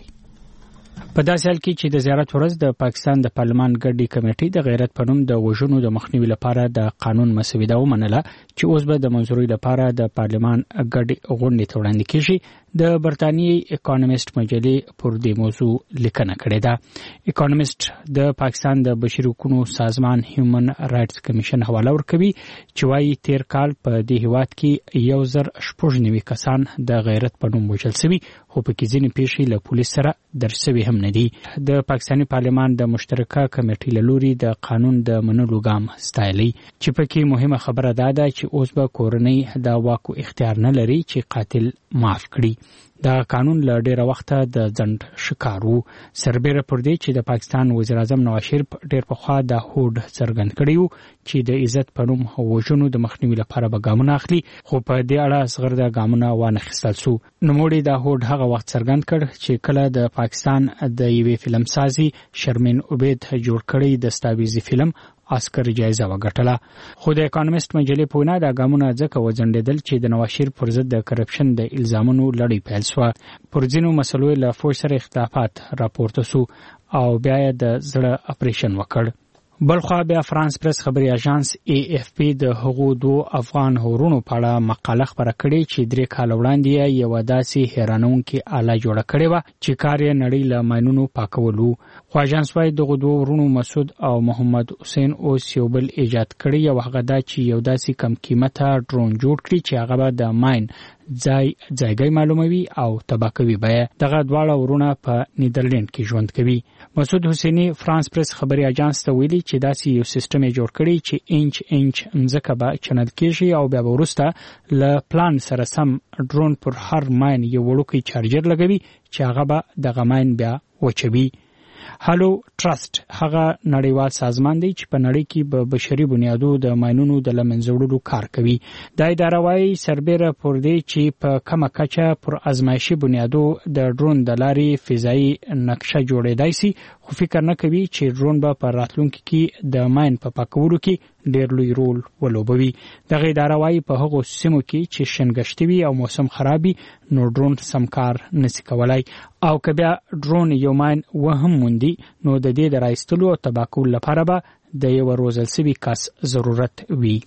په داسې حال کې چې د زیارت ورځ د پاکستان د پارلمان ګډي کمیټې د غیرت په نوم د وژنو د مخنیوي لپاره د قانون مسوده ومنله چې اوس به د منځوري لپاره د پارلمان ګډي غونډې ته وړاندې کیږي. د برتانیې اکانومیست مجلې پر دې موضوع لیکنه کړې ده. اکانومیست د پاکستان د بشري حقوقو سازمان هیومن رائټس کمیشن حواله ورکوي چې وايي تیر کال په دې هیواد کې یو زر شپږ نوي کسان د غیرت په نوم وژل شوي، خو په کې ځینې پیښې له پولیس سره درج شوي هم نه دي. د پاکستاني پارلمان د مشترکه کمیټې له لوري د قانون د منلو ګام ستایلی چې پکې مهمه خبره ده دا چې اوس به کورنۍ د واکو اختیار نه لري چې قاتل معاف کړي. دا قانون له ډیره وخته د ځند شکار وو. سربېره پر دې چې د پاکستان وزیر اعظم نواز شریف ډیر پخوا د هوډ څرګند کړی وو چې د عزت په نوم وژنو د مخنیوي لپاره به ګامونه اخلي، خو په دې اړه زغرده ګامونه وانه خیستل شو. نوموړي د هوډ هغه وخت څرګند کړ چې کله د پاکستان د یوې فلم سازي شرمین عبید جوړ کړی دستاویزي فلم آسکر جایزه وګټله. خو د اکانومیست مجلې په وینا دا ګامونه ځکه وځنډېدل چې د نواز شریف پر ضد د کرپشن د الزامونو لړۍ پیل شوه. پر ځینو مسلو له فوج سره اختلافات راپورته شو او بیا یې د زړه اپریشن وکړ. بلخوا بیا فرانس پریس خبري اژانس ای اف پی د هغو دوه افغان وروڼو په اړه مقاله خبره کړې چې درې کال وړاندې یو داسې حیرانونکې آله جوړه کړې وه چې کار یې نړۍ له ماینونو پاکولو. خو اژانس وايي دغه دوه وروڼو مسعود او محمد حسین اوس یو بل ایجاد کړی او هغه دا چې یو داسې کم قیمته ډرون جوړ کړي چې هغه به د ماین ځای ځایګی معلوموي او تباه کوي. به دغه دواړه ورونه په نیدرلند کې ژوند کوي. مسعود حسیني فرانس پریس خبري اژانس ته ویلي چې داسې یو سیستم یې جوړ کړی چې انچ انچ مځکه به چنل کېږي او بیا وروسته له پلان سره سم ډرون پر هر ماین یو وړوکی چارجر لګوي چې هغه به دغه ماین بیا وچوي. هالو ټرست هغه نړیوال سازمان دی چې په نړۍ کې په بشري بنیادو د ماینونو د لمنځوړلو کار کوي. دا اداره وايي سربېره پر دې چې په کومه کچه پر ازمایشي بنیادو د ډرون د لارې فضایي نقشه جوړېدای شي، خو فکر نه کوي چې ډرون به په راتلونکي کې د ماین په پاکولو کې ډېر لوی رول ولوبوي. دغه اداره وايي په هغو سیمو کې چې شنګشتي وي او موسم خرابي نو ډرون سم کار نشي کولای، او که بیا ډرون یو ماین وهم موندي نو د دې د راایستلو او تباه کولو لپاره به د یو روزل سوي کس ضرورت وي.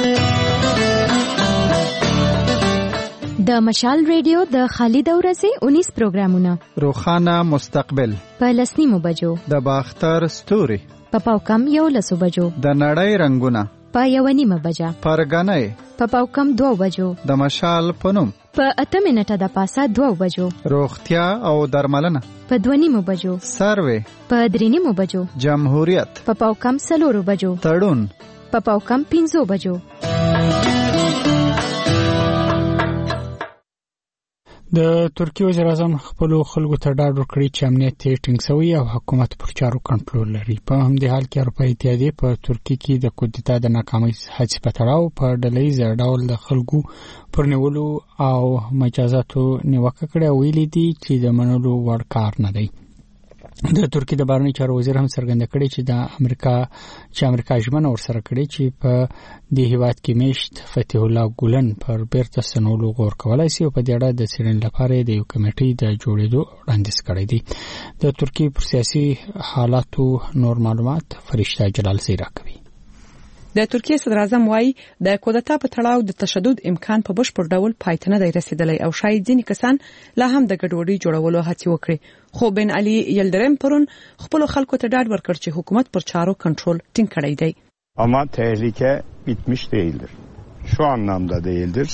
د مشال ریډیو د خالد اورزي انیس پروګرامونه روخانه مستقبل په لسنیمو بجو د باختر ستوري په پاوکم یو لسو بجو د نړۍ رنگونه په یو نیمه بجا پرګنې په پاوکم دوه بجو د مشال پنوم په اته منټه د پاسه دوه بجو روغتیا او درملنه په دوه نیمه بجو سروې په درې نیمه بجو جمهوریت په پاوکم سلورو بجو تړون په پاوکم پنځو بجو. د ترکیه وزیر اعظم خپل خلکو ته ډاډ ورکړی چې امنیت یې ټینګ شوی او حکومت پر چارو کنټرول لري. په همدې حال کې اروپایي اتحادیه په ترکیه کې د کودتا د ناکامۍ هڅې په تړاو په ډلهییز ډول د خلکو پر نیولو او مجازاتو نیوکه کړې او ویلي دي چې د منلو وړ کار نه دی. د ترکیه د بهرنیو چارو وزیر هم څرګنده کړې چې د امریکا چې امریکا ژمنه ورسره کړې چې په دې هیواد کې میشت فتح الله ګولن پر بیرته ستنولو غور کولای شي او په دې اړه د څېړنې لپاره د یو کمیټې د جوړېدو وړاندیز کړی دی. د ترکیه پر سیاسي حالاتو نور معلومات فرشته جلال زیرا کوي. د ترکیه صدر اعظم وايي د کودتا په تړاو د تشدد امکان په بشپړ ډول پای ته نه دی رسیدلی او شاید ځینې کسان لا هم د ګډوډۍ جوړولو هڅې وکړي. خو بن علي یلدرم پرون خپل خلکو ته ډاډ ورکړ چې حکومت پر چارو کنټرول ټینګ کړی دی. Ama tehlike bitmiş değildir. Şu anlamda değildir.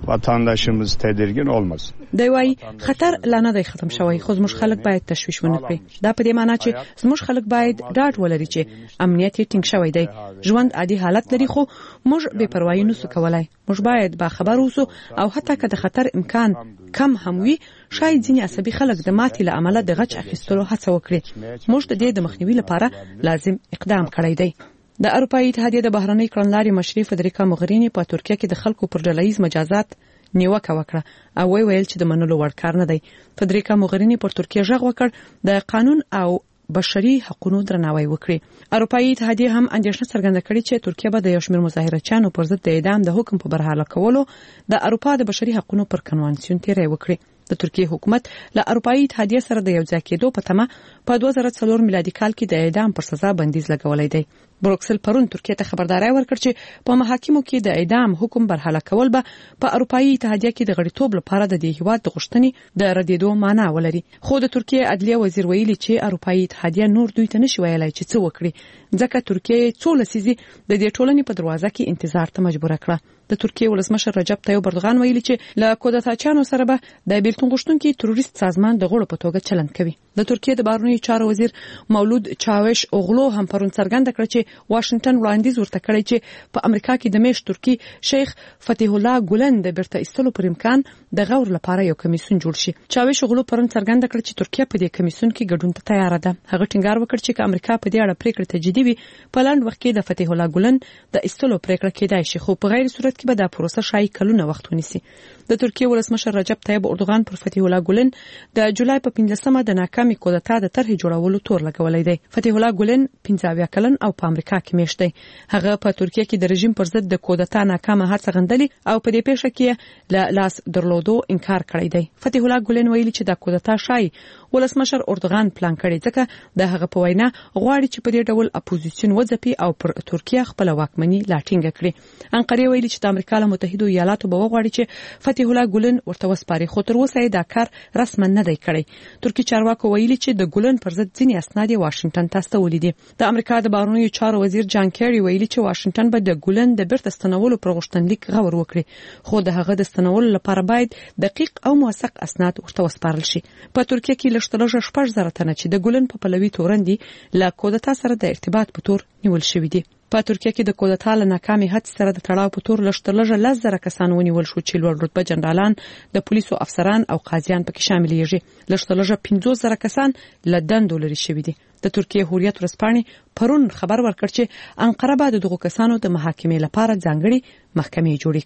vatandaşımız tedirgin olmasın. دی وای خطر لا نه دی ختم شوی خو زموږ خلک باید تشویش ونه کړي دا په دې معنی چې زموږ خلک باید ډاډ ولري چې امنیت یې ټینګ شوی دی ژوند عادي حالت لري خو موږ بې پروايي نه سو کولای موږ باید با خبر اوسو او حتی که د خطر امکان کم هم وي شاید ځینې عصبي خلک د ماتې له امله د غچ اخیستلو هڅه وکړي موږ د دې د مخنیوي لپاره لازم اقدام کړی دی د اروپایي اتحادیې د بهرنۍ کړنلارې مشري فدریکا موغرینی په ترکیه کې د خلکو پر ډلهییز مجازات نیوکه وکړه او وی ویل چې د منلو وړ کار نه دی فدریکا موغرینی پر ترکیه ژغ وکړ د قانون او بشري حقوقو درناوی وکړي اروپایي اتحادیې هم اندېښنه څرګنده کړې چې ترکیه به د یو شمېر مظاهرچیانو پر ضد د اعدام د حکم په برحاله کولو د اروپا د بشري حقوقو پر کنوانسیون تیری وکړي د ترکیه حکومت له اروپایي اتحادیې سره د یو ځای کېدو په تمه په دوه زره څلور میلادي کال کې د اعدام پر سزا بندیز لګولای دی بروکسل پرون ترکیه ته خبرداري ورکړ چې په محاکمو کې د اعدام حکم برحاله کول به په اروپایي اتحادیه کې د غړیتوب لپاره د دې هیواد د غوښتنې د ردیدو معنی ولري خو د ترکیه عدلیه وزیر ویلي چې اروپایي اتحادیه نور دوی ته نشي ویلای چې څه وکړي ځکه ترکیه څو لسیزې د دې ټولنې په دروازه کې انتظار ته مجبور کړه د ترکیه ولسمشر رجب طیب اردوغان ویلي چې له کودتاچانو سره به د بیلتون غوښتونکي تروریست سازمان د غړو په توګه چلند کوي د ترکیه د بهرنیو چارو وزیر مولود چاوش اوغلو هم پرون څرګنده کړه چې واشنگټن وړاندیز ورته کړی چې په امریکا کې د میش ترکی شیخ فتح الله ګولن د بیرته ایستلو پر امکان د غور لپاره یو کمیسیون جوړ شي چاوش اوغلو پرون څرګنده کړه چې ترکیه په دې کمیسیون کې ګډون ته تیار ده هغه ټینګار وکړ چې امریکا په دې اړه پریکړه تجدیدي وي په لاند وخت کې د فتح الله ګولن د ایستلو پریکړه کېدای شي خو په غیر صورت کې به د پروسه شای کلونه وخت ونیسي د ترکیه ولسمشر رجب طیب اردوغان پر فتح الله ګولن د جولای په پنځمه د ناکامي کودتا د طرح جوړولو تور لګولای دی فتح الله ګولن پنځه کلن او په امریکا کې میشت دی هغه په ترکیه کې د رژیم پر ضد د کودتا ناکامه هڅه غندلې او په دې پیښه کې له لاس درلودو انکار کړی دی فتح الله ګولن ویلي چې د کودتا شای ولسمشر اردوغان پلان کړی ځکه د هغه په وینا غواړي چې په دې ډول اپوزیسیون وځپي او پر ترکیه خپل واکمني لا ټینګه کړي انقره ویلي چې د امریکا له متحده ایالاتو به وغواړي چې فتح الله ګولن ورته وسپاري خو تر اوسه دا کار رسما نه دی کړی ترکی چارواکو ویلي چې د ګولن پر ضد ځینې اسناد واشنگټن ته استولي دي د امریکا د بهرنیو چارو وزیر جان کیری ویلي چې واشنگټن به د ګولن د بیرته ستنولو پر غوښتنلیک غور وکړي خو د هغه د ستنولو لپاره باید دقیق او موثق اسناد ورته وسپارل شي په ترکیه کې لږترلږه شپږ زره تنه چې د ګولن په پلوي تورندې له کودتا سره د ارتباط په تور نیول شوي دي په ترکیه کې د کودتا له ناکامۍ هڅې سره د تړاو په تور لږترلږه لس زره کسان ونیول شو چې لوړ رتبه جنرالان د پولیسو افسران او قاضیان پکې شاملېږي لږترلږه پنځوس زره کسان له دندو لرې شوي دي د ترکیه هوریت ورځپاڼې پرون خبر ورکړ چې انقره به د دغو کسانو د محاکمې لپاره ځانګړي محکمې جوړې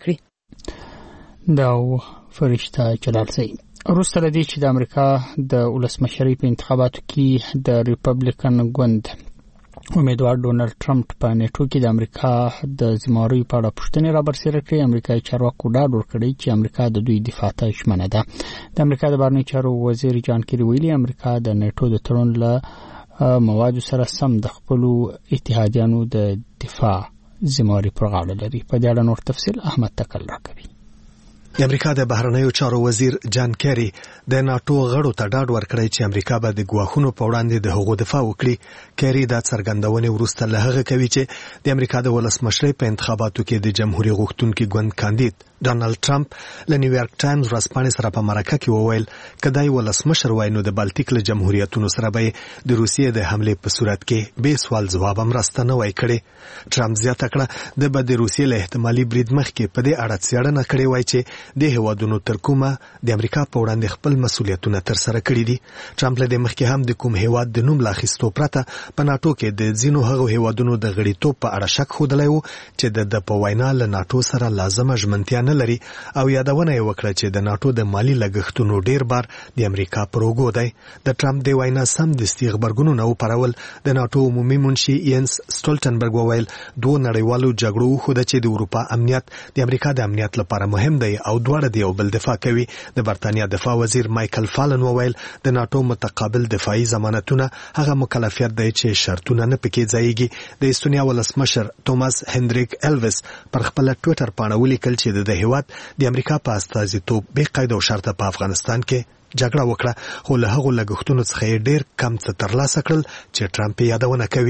کړي دا فرشته جلالزی وروسته د دې چې د امریکا د ولسمشرۍ په انتخاباتو کې د ریپبلیکن ګوند امیدوار ډونالد ټرمپ په نیټو کې د امریکا د ذمہوارۍ په اړه پوښتنې رابرسېره کړې امریکایي چارواکو ډاډ ورکړی چې امریکا د دوی دفاع ته ژمنه ده د امریکا د بهرنیو چارو وزیر جان کیری ویلي امریکا د نیټو د تړون له موادو سره سم د خپلو اتحادیانو د دفاع ذمہواري پر غاړه لري په دې اړه نور تفصیل احمد تکل راکوي د امریکا د بهرنیو چارو وزیر جان کیری د ناتو غړو ته ډاډ ورکړی چې امریکا به د ګواښونو په وړاندې د هغو دفاع وکړي کیری دا څرګندونه وروسته له هغه کوي چې د امریکا د ولسمشرۍ په انتخاباتو کې د جمهوریت غوښتونکي ګوند کاندید ډونالد ټرمپ له نیویارک ټایمز ورځپاڼې سره په مرکه کې وویل کدی ولسمشر وای نو د بالټیک له جمهوریتونو سره به د روسیې د حملې په صورت کې به سوال جواب مرسته نه وای کړي ټرمپ زیاته کړه د بد روسیې له احتمالي برید مخکې په دې اړه څېړنه کړې وای چې د هوادونو تر کومه د امریکا په وړاندې خپل مسؤلیتونه تر سره کړي دي ټرمپ له مخکې هم د کوم هواد د نوم لاخیستو پرته په ناتو کې د ځینو هغو هوادونو د غړیتوب په اړه شک خوده و چې د په وینا له ناتو سره لازمه ژمنتیا نه لري او یادونه یې وکړه چې د ناتو د مالی لګښتونو ډیر بار د امریکا پر اوږو دی د ټرمپ د وینا سم د خبرګونونو پرول د ناتو عمومي منشي ینس سټولټنبرګ وویل دوه نړیوالو جګړو خو د چې د اروپا امنیت د امریکا د امنیت لپاره مهم دی او دواړه د یو بل دفاع کوي د برتانیا دفاع وزیر مایکل فالن وویل د ناتو متقابل دفاعي ضمانتونه هغه مکلفیت دی چې شرطونه نه پکې ځایږي د استونیا ولسمشر توماس هندریک الویس پر خپل ټوئیټر باندې ولیکل چې د هیواد د امریکا په استازیتوب به قید او شرط په افغانستان کې جګړه وکړه خو له هغو لګښتونو څخه ډیر کم څه ترلاسه کړل چې ټرمپ یادونه کوي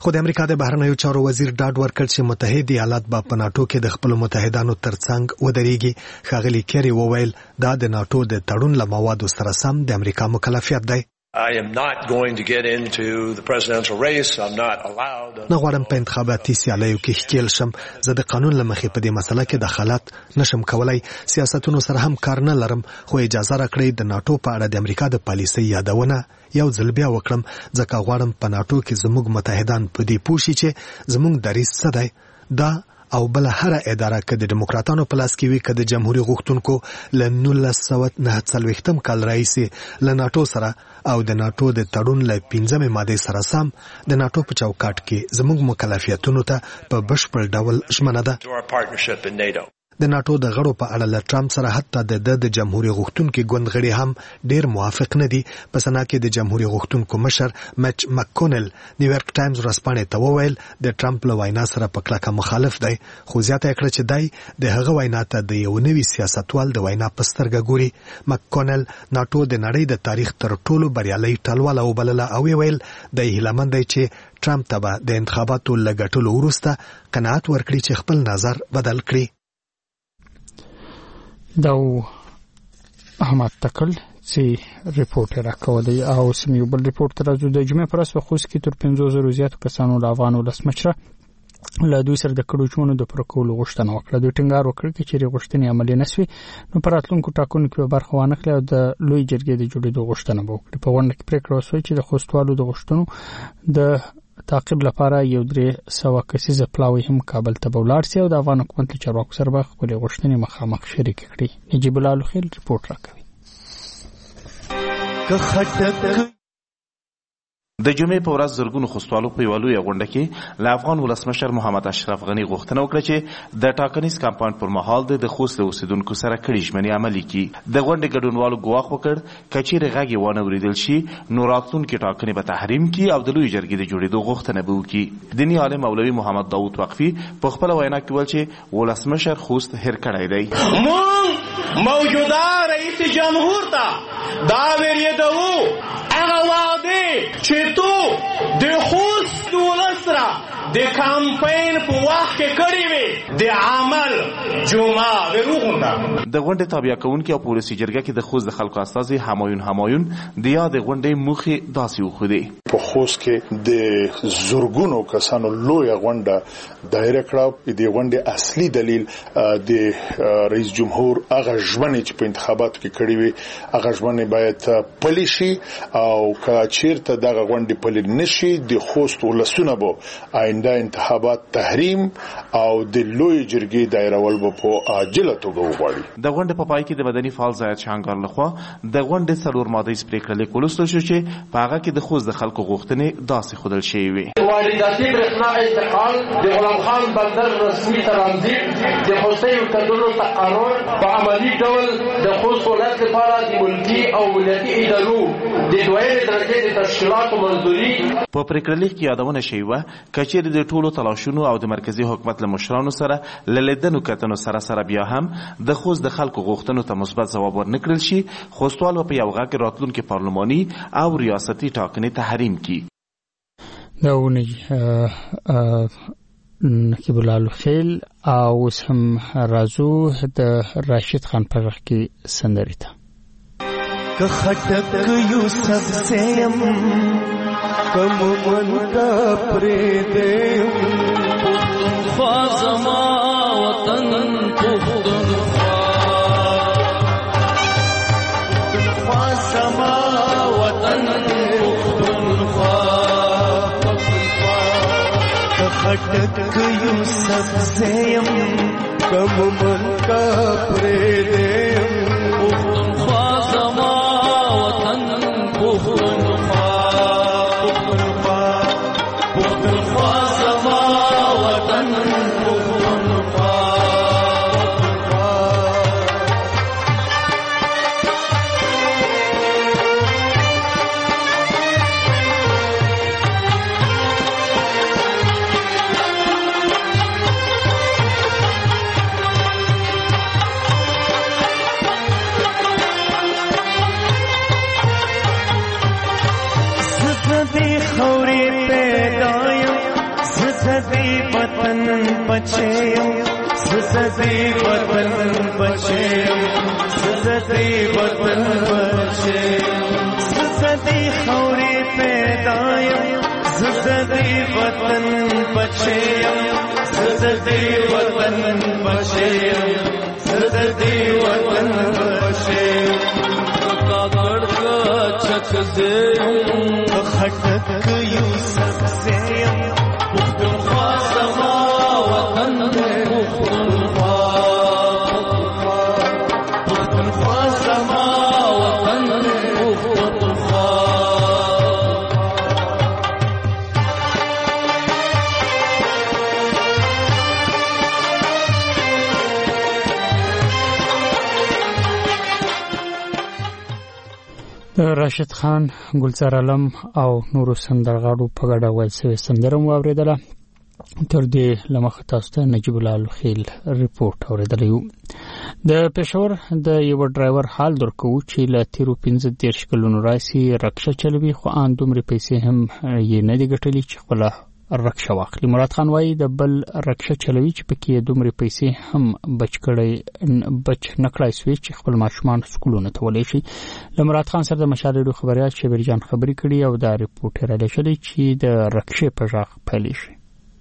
خو د امریکا د بهرنیو چارو وزیر ډاډ ورکړ چې متحده ایالات به په ناتو کې د خپل متحدانو ترڅنګ ودرېږي. ښاغلي کیری وویل دا د ناتو د تړون له موادو سره سم د امریکا مکلفیت دی. I am not going to get into the presidential race. I'm not allowed. نه غواړم په انتخاباتي سیالیو کې ښکیل شم. زه د قانون له مخې په دې مسله کې دخالت نشم کولای. سیاستونو سره هم کار نه لرم، خو اجازه راکړئ د ناتو په اړه د امریکا د پالیسۍ یادونه یو ځل بیا وکړم، ځکه غواړم په ناتو کې زموږ متحدان په دې پوه شي چې زموږ دریځ څه دی. دا او بل هر اداره که د دیموکراتانو په لاس کې وي که د جمهوریت غوښتونکو له نولس سوه نهه څلوېښتم کال راهیسې له ناتو سره او د ناتو د تړون له پنځمې مادې سره سم د ناتو په چوکاټ کې زموږ مکلفیتونو ته په بشپړ ډول ژمنه ده. د ناتو د غړو په اړه له ټرمپ سره حتی د د جمهوریت غوښتونکو ګوند غړي هم ډیر موافق نه دي. په سنا کې د جمهوریت غوښتونکو مشر مچ مکونل نیویارک ټایمز ورځپاڼې ته وویل د ټرمپ له وینا سره په کلکه مخالف دی، خو زیاته کړه چې دی د هغه وینا ته د یو نوي سیاستوال د وینا په سترګه ګوري. مکونل ناتو د نړۍ د تاریخ تر ټولو بریالۍ ټلواله وبلله او ویل د هیلمن دی چې ټرمپ ته به د انتخاباتو له ګټلو وروسته قناعت ورکړي چې خپل نظر بدل کړي. دا احمد تکل چې ریپورت راکوي او سم یو بل ریپورت راځي د جمعې پر اساس خو سکه تر پنځه زره زیات کسانو د افغان ولسمشر له دوی سره د کډوچونو د پرکول غوښتنه وکړه. دوی ټینګار وکړ چې غوښتنې عملي نشوي نو پر راتلونکو ټاکنو کې برخه وانخلي او د لوی جرګې د جوړېدو غوښتنه وکړي. په غونډه کې پریکړه وشوه چې د خوستوالو د غوښتنو د تعقیب لپاره یو درې سوه کسیزه پلاوی هم کابل ته ولاړ سي او د افغان حکومت له چارواکو سره به خپل غوښتنې مخامخ شریک کړي. نجیب الله الخیل ریپورت راکوي. د جمعې په ورځ زرګونو خوستوالو په یو لوی غونډه کې له افغان ولسمشر محمد اشرف غنی غوښتنه وکړه چې د ټاکنیز کمپاین پر مهال د خوست اوسیدونکو سره کړي ژمنې عملي کړي. د غونډې ګډونوالو ګواښ وکړ کچېرې غږ یې ونه اورېدل شي نو راتلونکي ټاکنې به تحریم کړي او د لوی جرګې د جوړېدو غوښتنه به وکړي. دیني عالم مولوي محمد داود وقفي په خپله وینا کې ویل چې ولسمشر خوست هېر کړی دی. موږ موجوده رئیس جمهور ته دا ویریدو هغه وعده چې تو د خوست ولس را د کمپاین په وخت کې کړی وي د عمل جمعه وروغونده. د غونډې تابع کوونکي او پولیسي جرګه کې د خوست د خلکو استازي همایون همایون د یاد غونډې موخې داسې وښودې. په خوست کې د زورګونو کسانو لوی غونډه دایره کړه. د غونډې اصلي دلیل د رئیس جمهور هغه ژمنې چې په انتخاباتو کې کړی وي هغه ژمنې باید پلي شي او که چیرته دغه غونډې پلي نشي د خوست ولسونه به آینده انتخابات تحریم او د لوی جرګې دایرول به په عاجله توګه وغواړي. د غونډې په پای کې د مدني فعال زاید شانګار لخوا د غونډې څلور مادې پریکړه لیک ولوستل شو چې په هغه کې د خوست د خلکو غوښتنې داسې ښودل شوې وي. وارداتي برېښنا انتقال د غلام خان بندر رسمي ترانزیت د خوستي کډونو تقرر په عملي ډول د خوست ولایت لپاره د ملکي او ولایتي ادارو د دویمې درجې د تشکیلاتو منظوري. په پریکړه لیک کې یادونه شوې وه کچېرې د ټولو تلاشونو او د مرکزي حکومت له مشرانو سره له لیدنو کتنو سره سره بیا هم د خوست د خلکو غوښتنو ته مثبت ځواب ورنکړل شي خوستوال به په یو غږ راتلونکي پارلماني او ریاستي ټاکنې تحریم کړي. دا ونی نقیب الله الخیل او اوس هم راځو د راشد خان په غږ کې سندرې ته. که خټک یوسف سیم کم من کا پرې دې فازما وطن پختونخوا فازما وطن پختونخوا که خټک یوسف سیم کم من کا پرې دې پختونخوا زما وطن پختونخوا بچیم سزدی وطن بچیم سزدی وطن بچیم سزدی خوری پیدایم سزدی وطن بچیم سزدی وطن بچیم سزدی وطن بچیم کاغڑ کا چک دیم خٹک یوسف زیم پختونخوا زما وطن پختونخوا پختونخوا زما وطن پختونخوا راشد خان، ګلزار عالم او نورو سندرغاړو په ګډه ویل شوې سندره مو اوریدله. تر دې لمخه تاسو ته نجیب الله الخیل ریپورت اوریدلی و. د پېښور د یو ډرایور حال درکو چې له تیرو پنځه دېرش کلونو راځي رکشه چلوي، خو ان دومره پیسې هم یې نه دي ګټلې چې خپل رکشه واخلي. مراد خان وایي د بل رکشه چلوي چې پکې دومره پیسې هم بچ کړی بچ نکړای سوي چې خپل ماشومان سکولونه ته ولې شي. له مراد خان سره د مشال ریډیو خبريال شبیر جان خبري کړي او دا ریپورت را لېږلی چې د رکشه په ځای پیل شي.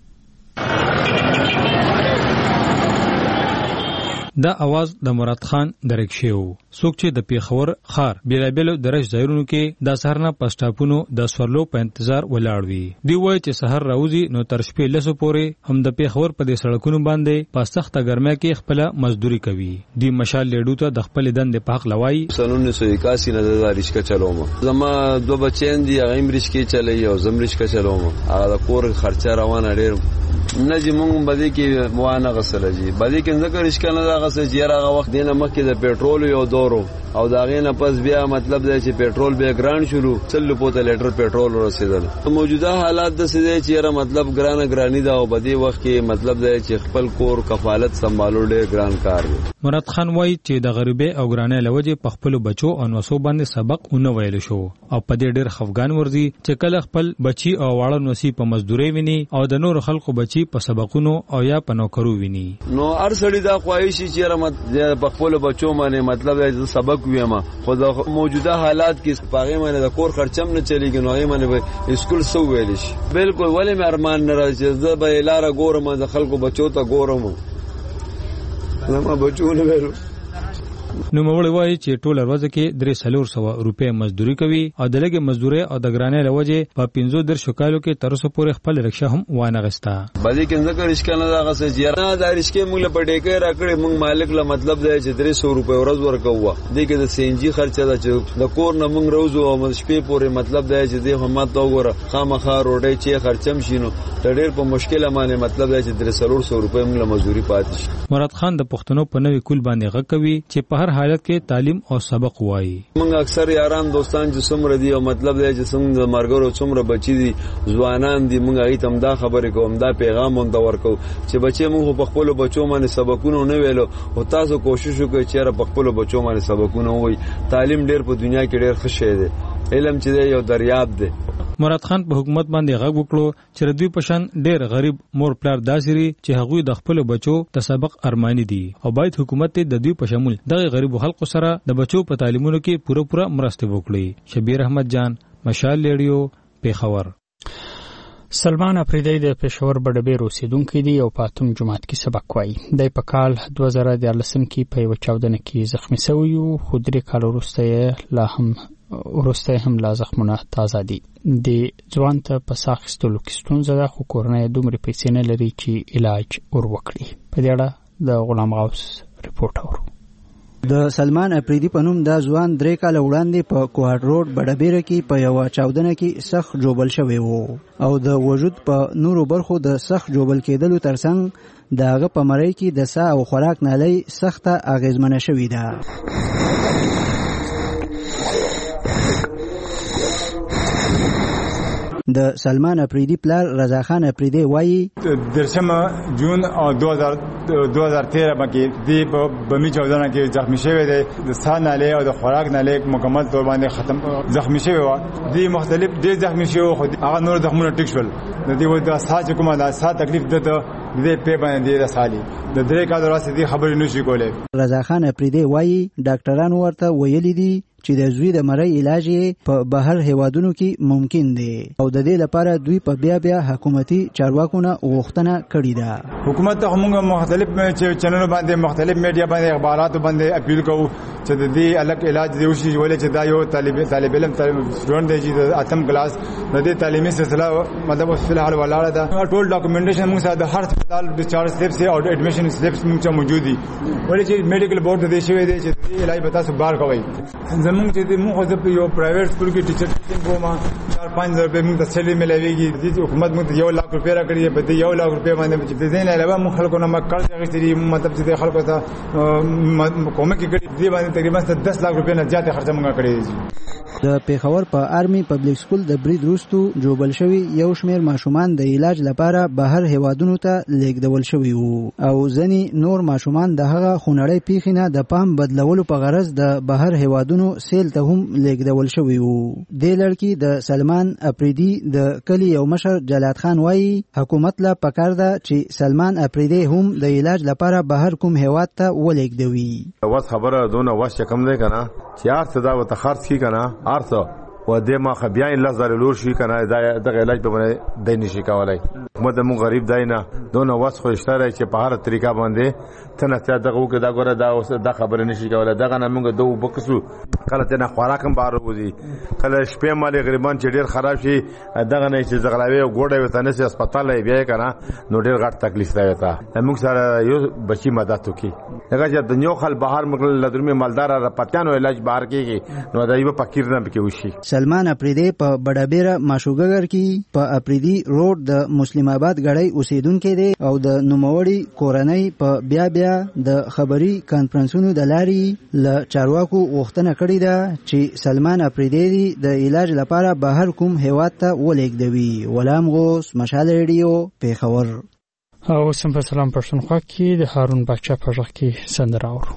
دا आवाज د مراد خان د رکشې وو، څوک چې د پیښور ښار بیلابیلو درش ځایونو کې د سهارنه پسټاپونو د سورلو په انتظار ولاړ وي. دی وایي چې سحر راوځي نو تر شپې لسو پورې هم د پیښور په دې سړکونو باندې په سخته ګرمۍ کې خپل مزدوري کوي. دی مشال لیډو ته د خپل دندې په حق لوي. سن انیس سو اکاسی نه د ریشکا چلوم، زما دو بچین دي هغه ریشکې چلوي او زم ریشکا چلوم. هغه د کور خرچه روانه ډیر نه چې مونږ باندې کې موانه غسل جی باندې کې ذکر اشکال نه غسل چې هغه وخت دینه مخکې د پېټرول یو دورو او دا غینه پس بیا مطلب دی چې پېټرول به ګران شروع څل په لیټر پېټرول رسیدل. موجوده حالات د سې چې هغه مطلب ګرانه ګرانی دا او بدی وخت کې مطلب دی چې خپل کور کفالت سمبالول ډیر ګران کار دی. مراد خان وایي چې د غریبۍ او ګرانۍ لوجه په خپل بچو او نوسو باندې سبق اونې ویل شو او په دې ډیر خفګان ورزي چې کله خپل بچي او واړه نوسی په مزدوري ویني او د نور خلکو بچي په سبقونو او یا په نوکرو ویني. نو هر سړی دا خواهشي چې رحمت په خپل بچو باندې مطلب دی سبق ویما خو د موجوده حالات کې پاغه باندې د کور خرچم نه چلیږي نو هغه باندې اسکول سو ویل شي. بالکل ولې مې ارمان نه راځي زه به لاره ګورم د خلکو بچو ته ګورم لما بچو نه ویلو. نو موږ وایي چې ټول ورځ کې درې سلور سو روپے مزدوري کوي او د لګي مزدوري او د ګرانې لوجه په پنځو در شکالو کې تر اوسه پورې خپل رکشه هم وانه غستا. باندې کې ذکر اشکال نه دا غسه جیرا د رشکې موږ له پټېکې راکړې موږ مالک له مطلب دی چې درې سو روپے ورځ ورکوه دې کې د سینجی خرچه ده چې د کور نه موږ روزو او شپې پورې مطلب دی چې دې هم ته وګوره خامخا روډۍ چې خرچم شینو ډېر په مشکل باندې مطلب دی چې درې سلور سو روپے موږ له مزدوري پاتې شي. مراد خان د پښتنو په نوې کول باندې غږ کوي چې په هر حالت کې تعلیم او سبق وایي. موږ اکثر یاران دوستان چې څومره دي او مطلب دی چې څنګه مرګرو څومره بچی دي ځوانان دي موږ هغه تم دا خبرې کوم دا پیغام مونږ ورکو چې بچي موږ په خپل بچو باندې سبقونه نه ویلو او تاسو کوشش وکړئ چې په خپل بچو باندې سبقونه وایي. تعلیم ډېر په دنیا کې ډېر ښه شی دی، علم چې دی یو دریاب دی. مراد خان په حکومت باندې غږ وکړو چې دوی پشان ډېر غریب مور پلار داسري چې هغوی د خپل بچو د سبق ارمانی دي او باید حکومت د دوی په شمول دغه غریب خلکو سره د بچو په تعلیمونو کې پوره پوره مرسته وکړي. شبیر احمد جان، مشال ریډیو، پیښور. سلمان افریدی د پېښور بډبیر اوسیدونکی دی او په اتم جماعت کې سبق وایي. دی په کال دوه زره دیارلسم کې په یوه چاودنه کې زخمی شوی و خو درې کاله وروسته یې لا هم وروسته هم لا زخمونه تازه دي. د ځوان ته په ساه اخیستلو کې ستونزه ده خو کورنۍ دومره پیسې نه لري چې علاج ور وکړي. په دې اړه د غلام غوث ریپورټ اورو. د سلمان افریدی په نوم دا ځوان درې کاله وړاندې په کوهاټ روډ بډبیره کې په یوه چاودنه کې سخت جوبل شوی و او د وجود په نورو برخو د سخت جوبل کېدلو ترڅنګ د هغه په مرۍ کې د ساه او خوراک نالۍ سخته اغېزمنه شوې ده. د سلمان افریدی پلار رضا خان افریدی وایي درشم جون دو هزار تیرہ کې دی په بمی چاودنه کې زخمی شوی دی. د ساه نالۍ او د خوراک نالۍ مکمل تور باندې ختم زخمی شوی و. دی مختلف ډېر زخمی شوی خو هغه نور زخمونه ټیک شول. د دې و د ساه کومه د ساه تکلیف د دې په باندې د سالي د درې کال وروسته دې خبرې نشي کولای. رضا خان اپریدي وایي ډاکټرانو ورته ویلي دي چې د زوی د مړی علاج یې په بهر هیوادونو کې ممکن دی او د دې لپاره دوی په بیا بیا حکومتي چارواکونه غوښتنه کړې ده. حکومت ته موږ مختلف چینلونو باندې مختلف میډیا باندې اخباراتو باندې اپیل کوو چې د دې الګ علاج دی وشي ولې چې دا یو طالب طالب علم سټوډنټ دی چې د اتم کلاس د دې تعلیمي سلسله مطلب اوس فی الحال ولاړه ده. ټول ډاکومنټیشن موږ سره د هر هسپتال ډیسچارج سلیپس او اډمیشن سلیپس موږ ته موجود دي ولې چې میډیکل بورډ د دې شوی دی چې دې علاج به تاسو بار کوي. زموږ چې د موږ د یو پرایویټ سکول کې ټیچر ټیچنګ کوما چار پنځه زره روپۍ موږ ته سیلری ملويږي. د حکومت موږ ته یو لک روپۍ راکړي په دې یو لک روپۍ باندې چې د دې نه علاوه موږ خلکو نه مکړ ځای مطلب چې خلکو ته کومه کې کړي دې باندې تقریبا دس لک روپۍ نه زیات خرچه موږ کړی دي. د پیښور په آرمي پبلک سکول د برید وروستو جوړبل شوی یو شمېر ماشومان د علاج لپاره بهر هیوادونو ته لیږدول شوي وو او ځینې نور ماشومان د هغه خونړۍ پیښې نه د پام بدلولو په غرض د بهر هیوادونو سیل ته هم لیږدول شوي وو. دې لړکي د سلمان اپریدي د کلي یو مشر جلات خان وایي حکومت له پکار ده چې سلمان اپریدي هم د علاج لپاره بهر کوم هیواد ته ولیږدوي. واس خبره دونه واس کم دی کنه چې هر څه دا وته خرڅ کی کنه ارته و دې ما خبیا ان الله زره لور شي کنه دا د علاج په باندې د نشي کولای. موږ د مو غریب دای نه دونه واس خو اشتاره چې په هر طریقه باندې تنه ته دغه وګ دا ګوره دا اوس د خبره نشي کولای. دغه نه موږ دوه بکسو کله ته نه خوراکم بار وځي کله شپې مالي غریبان چې ډیر خراب شي دغه نه چې زغلاوي او ګوډه وته نه سي هسپتال بیا کنه نو ډیر غټ تکلیف راځي تا موږ سره یو بچي مدد وکي. دغه چې د نیو خل بهر مګل لدرمه مالدار را پاتانو علاج بهر کېږي نو دایو فقیر نه پکې وشي. سلمان اپریدي په بډابیره ماشوګګر کې په اپریدي روډ د مسلم آباد غړی اوسیدونکو دی او د نوموړي کورنۍ په بیا بیا د خبري کانفرنسونو د لاري ل چارواکو غوښتنه کړې ده چې سلمان اپریدي د علاج لپاره بهر کوم هیواد ته ولیږدوي. غلام غوث مشال ریډیو پیښور. او سم په سلام پښتونخوا کې د هارون بچا په ځخ کې سندره اورو.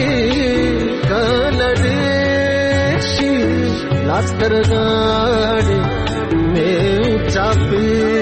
سترګاړي مسافر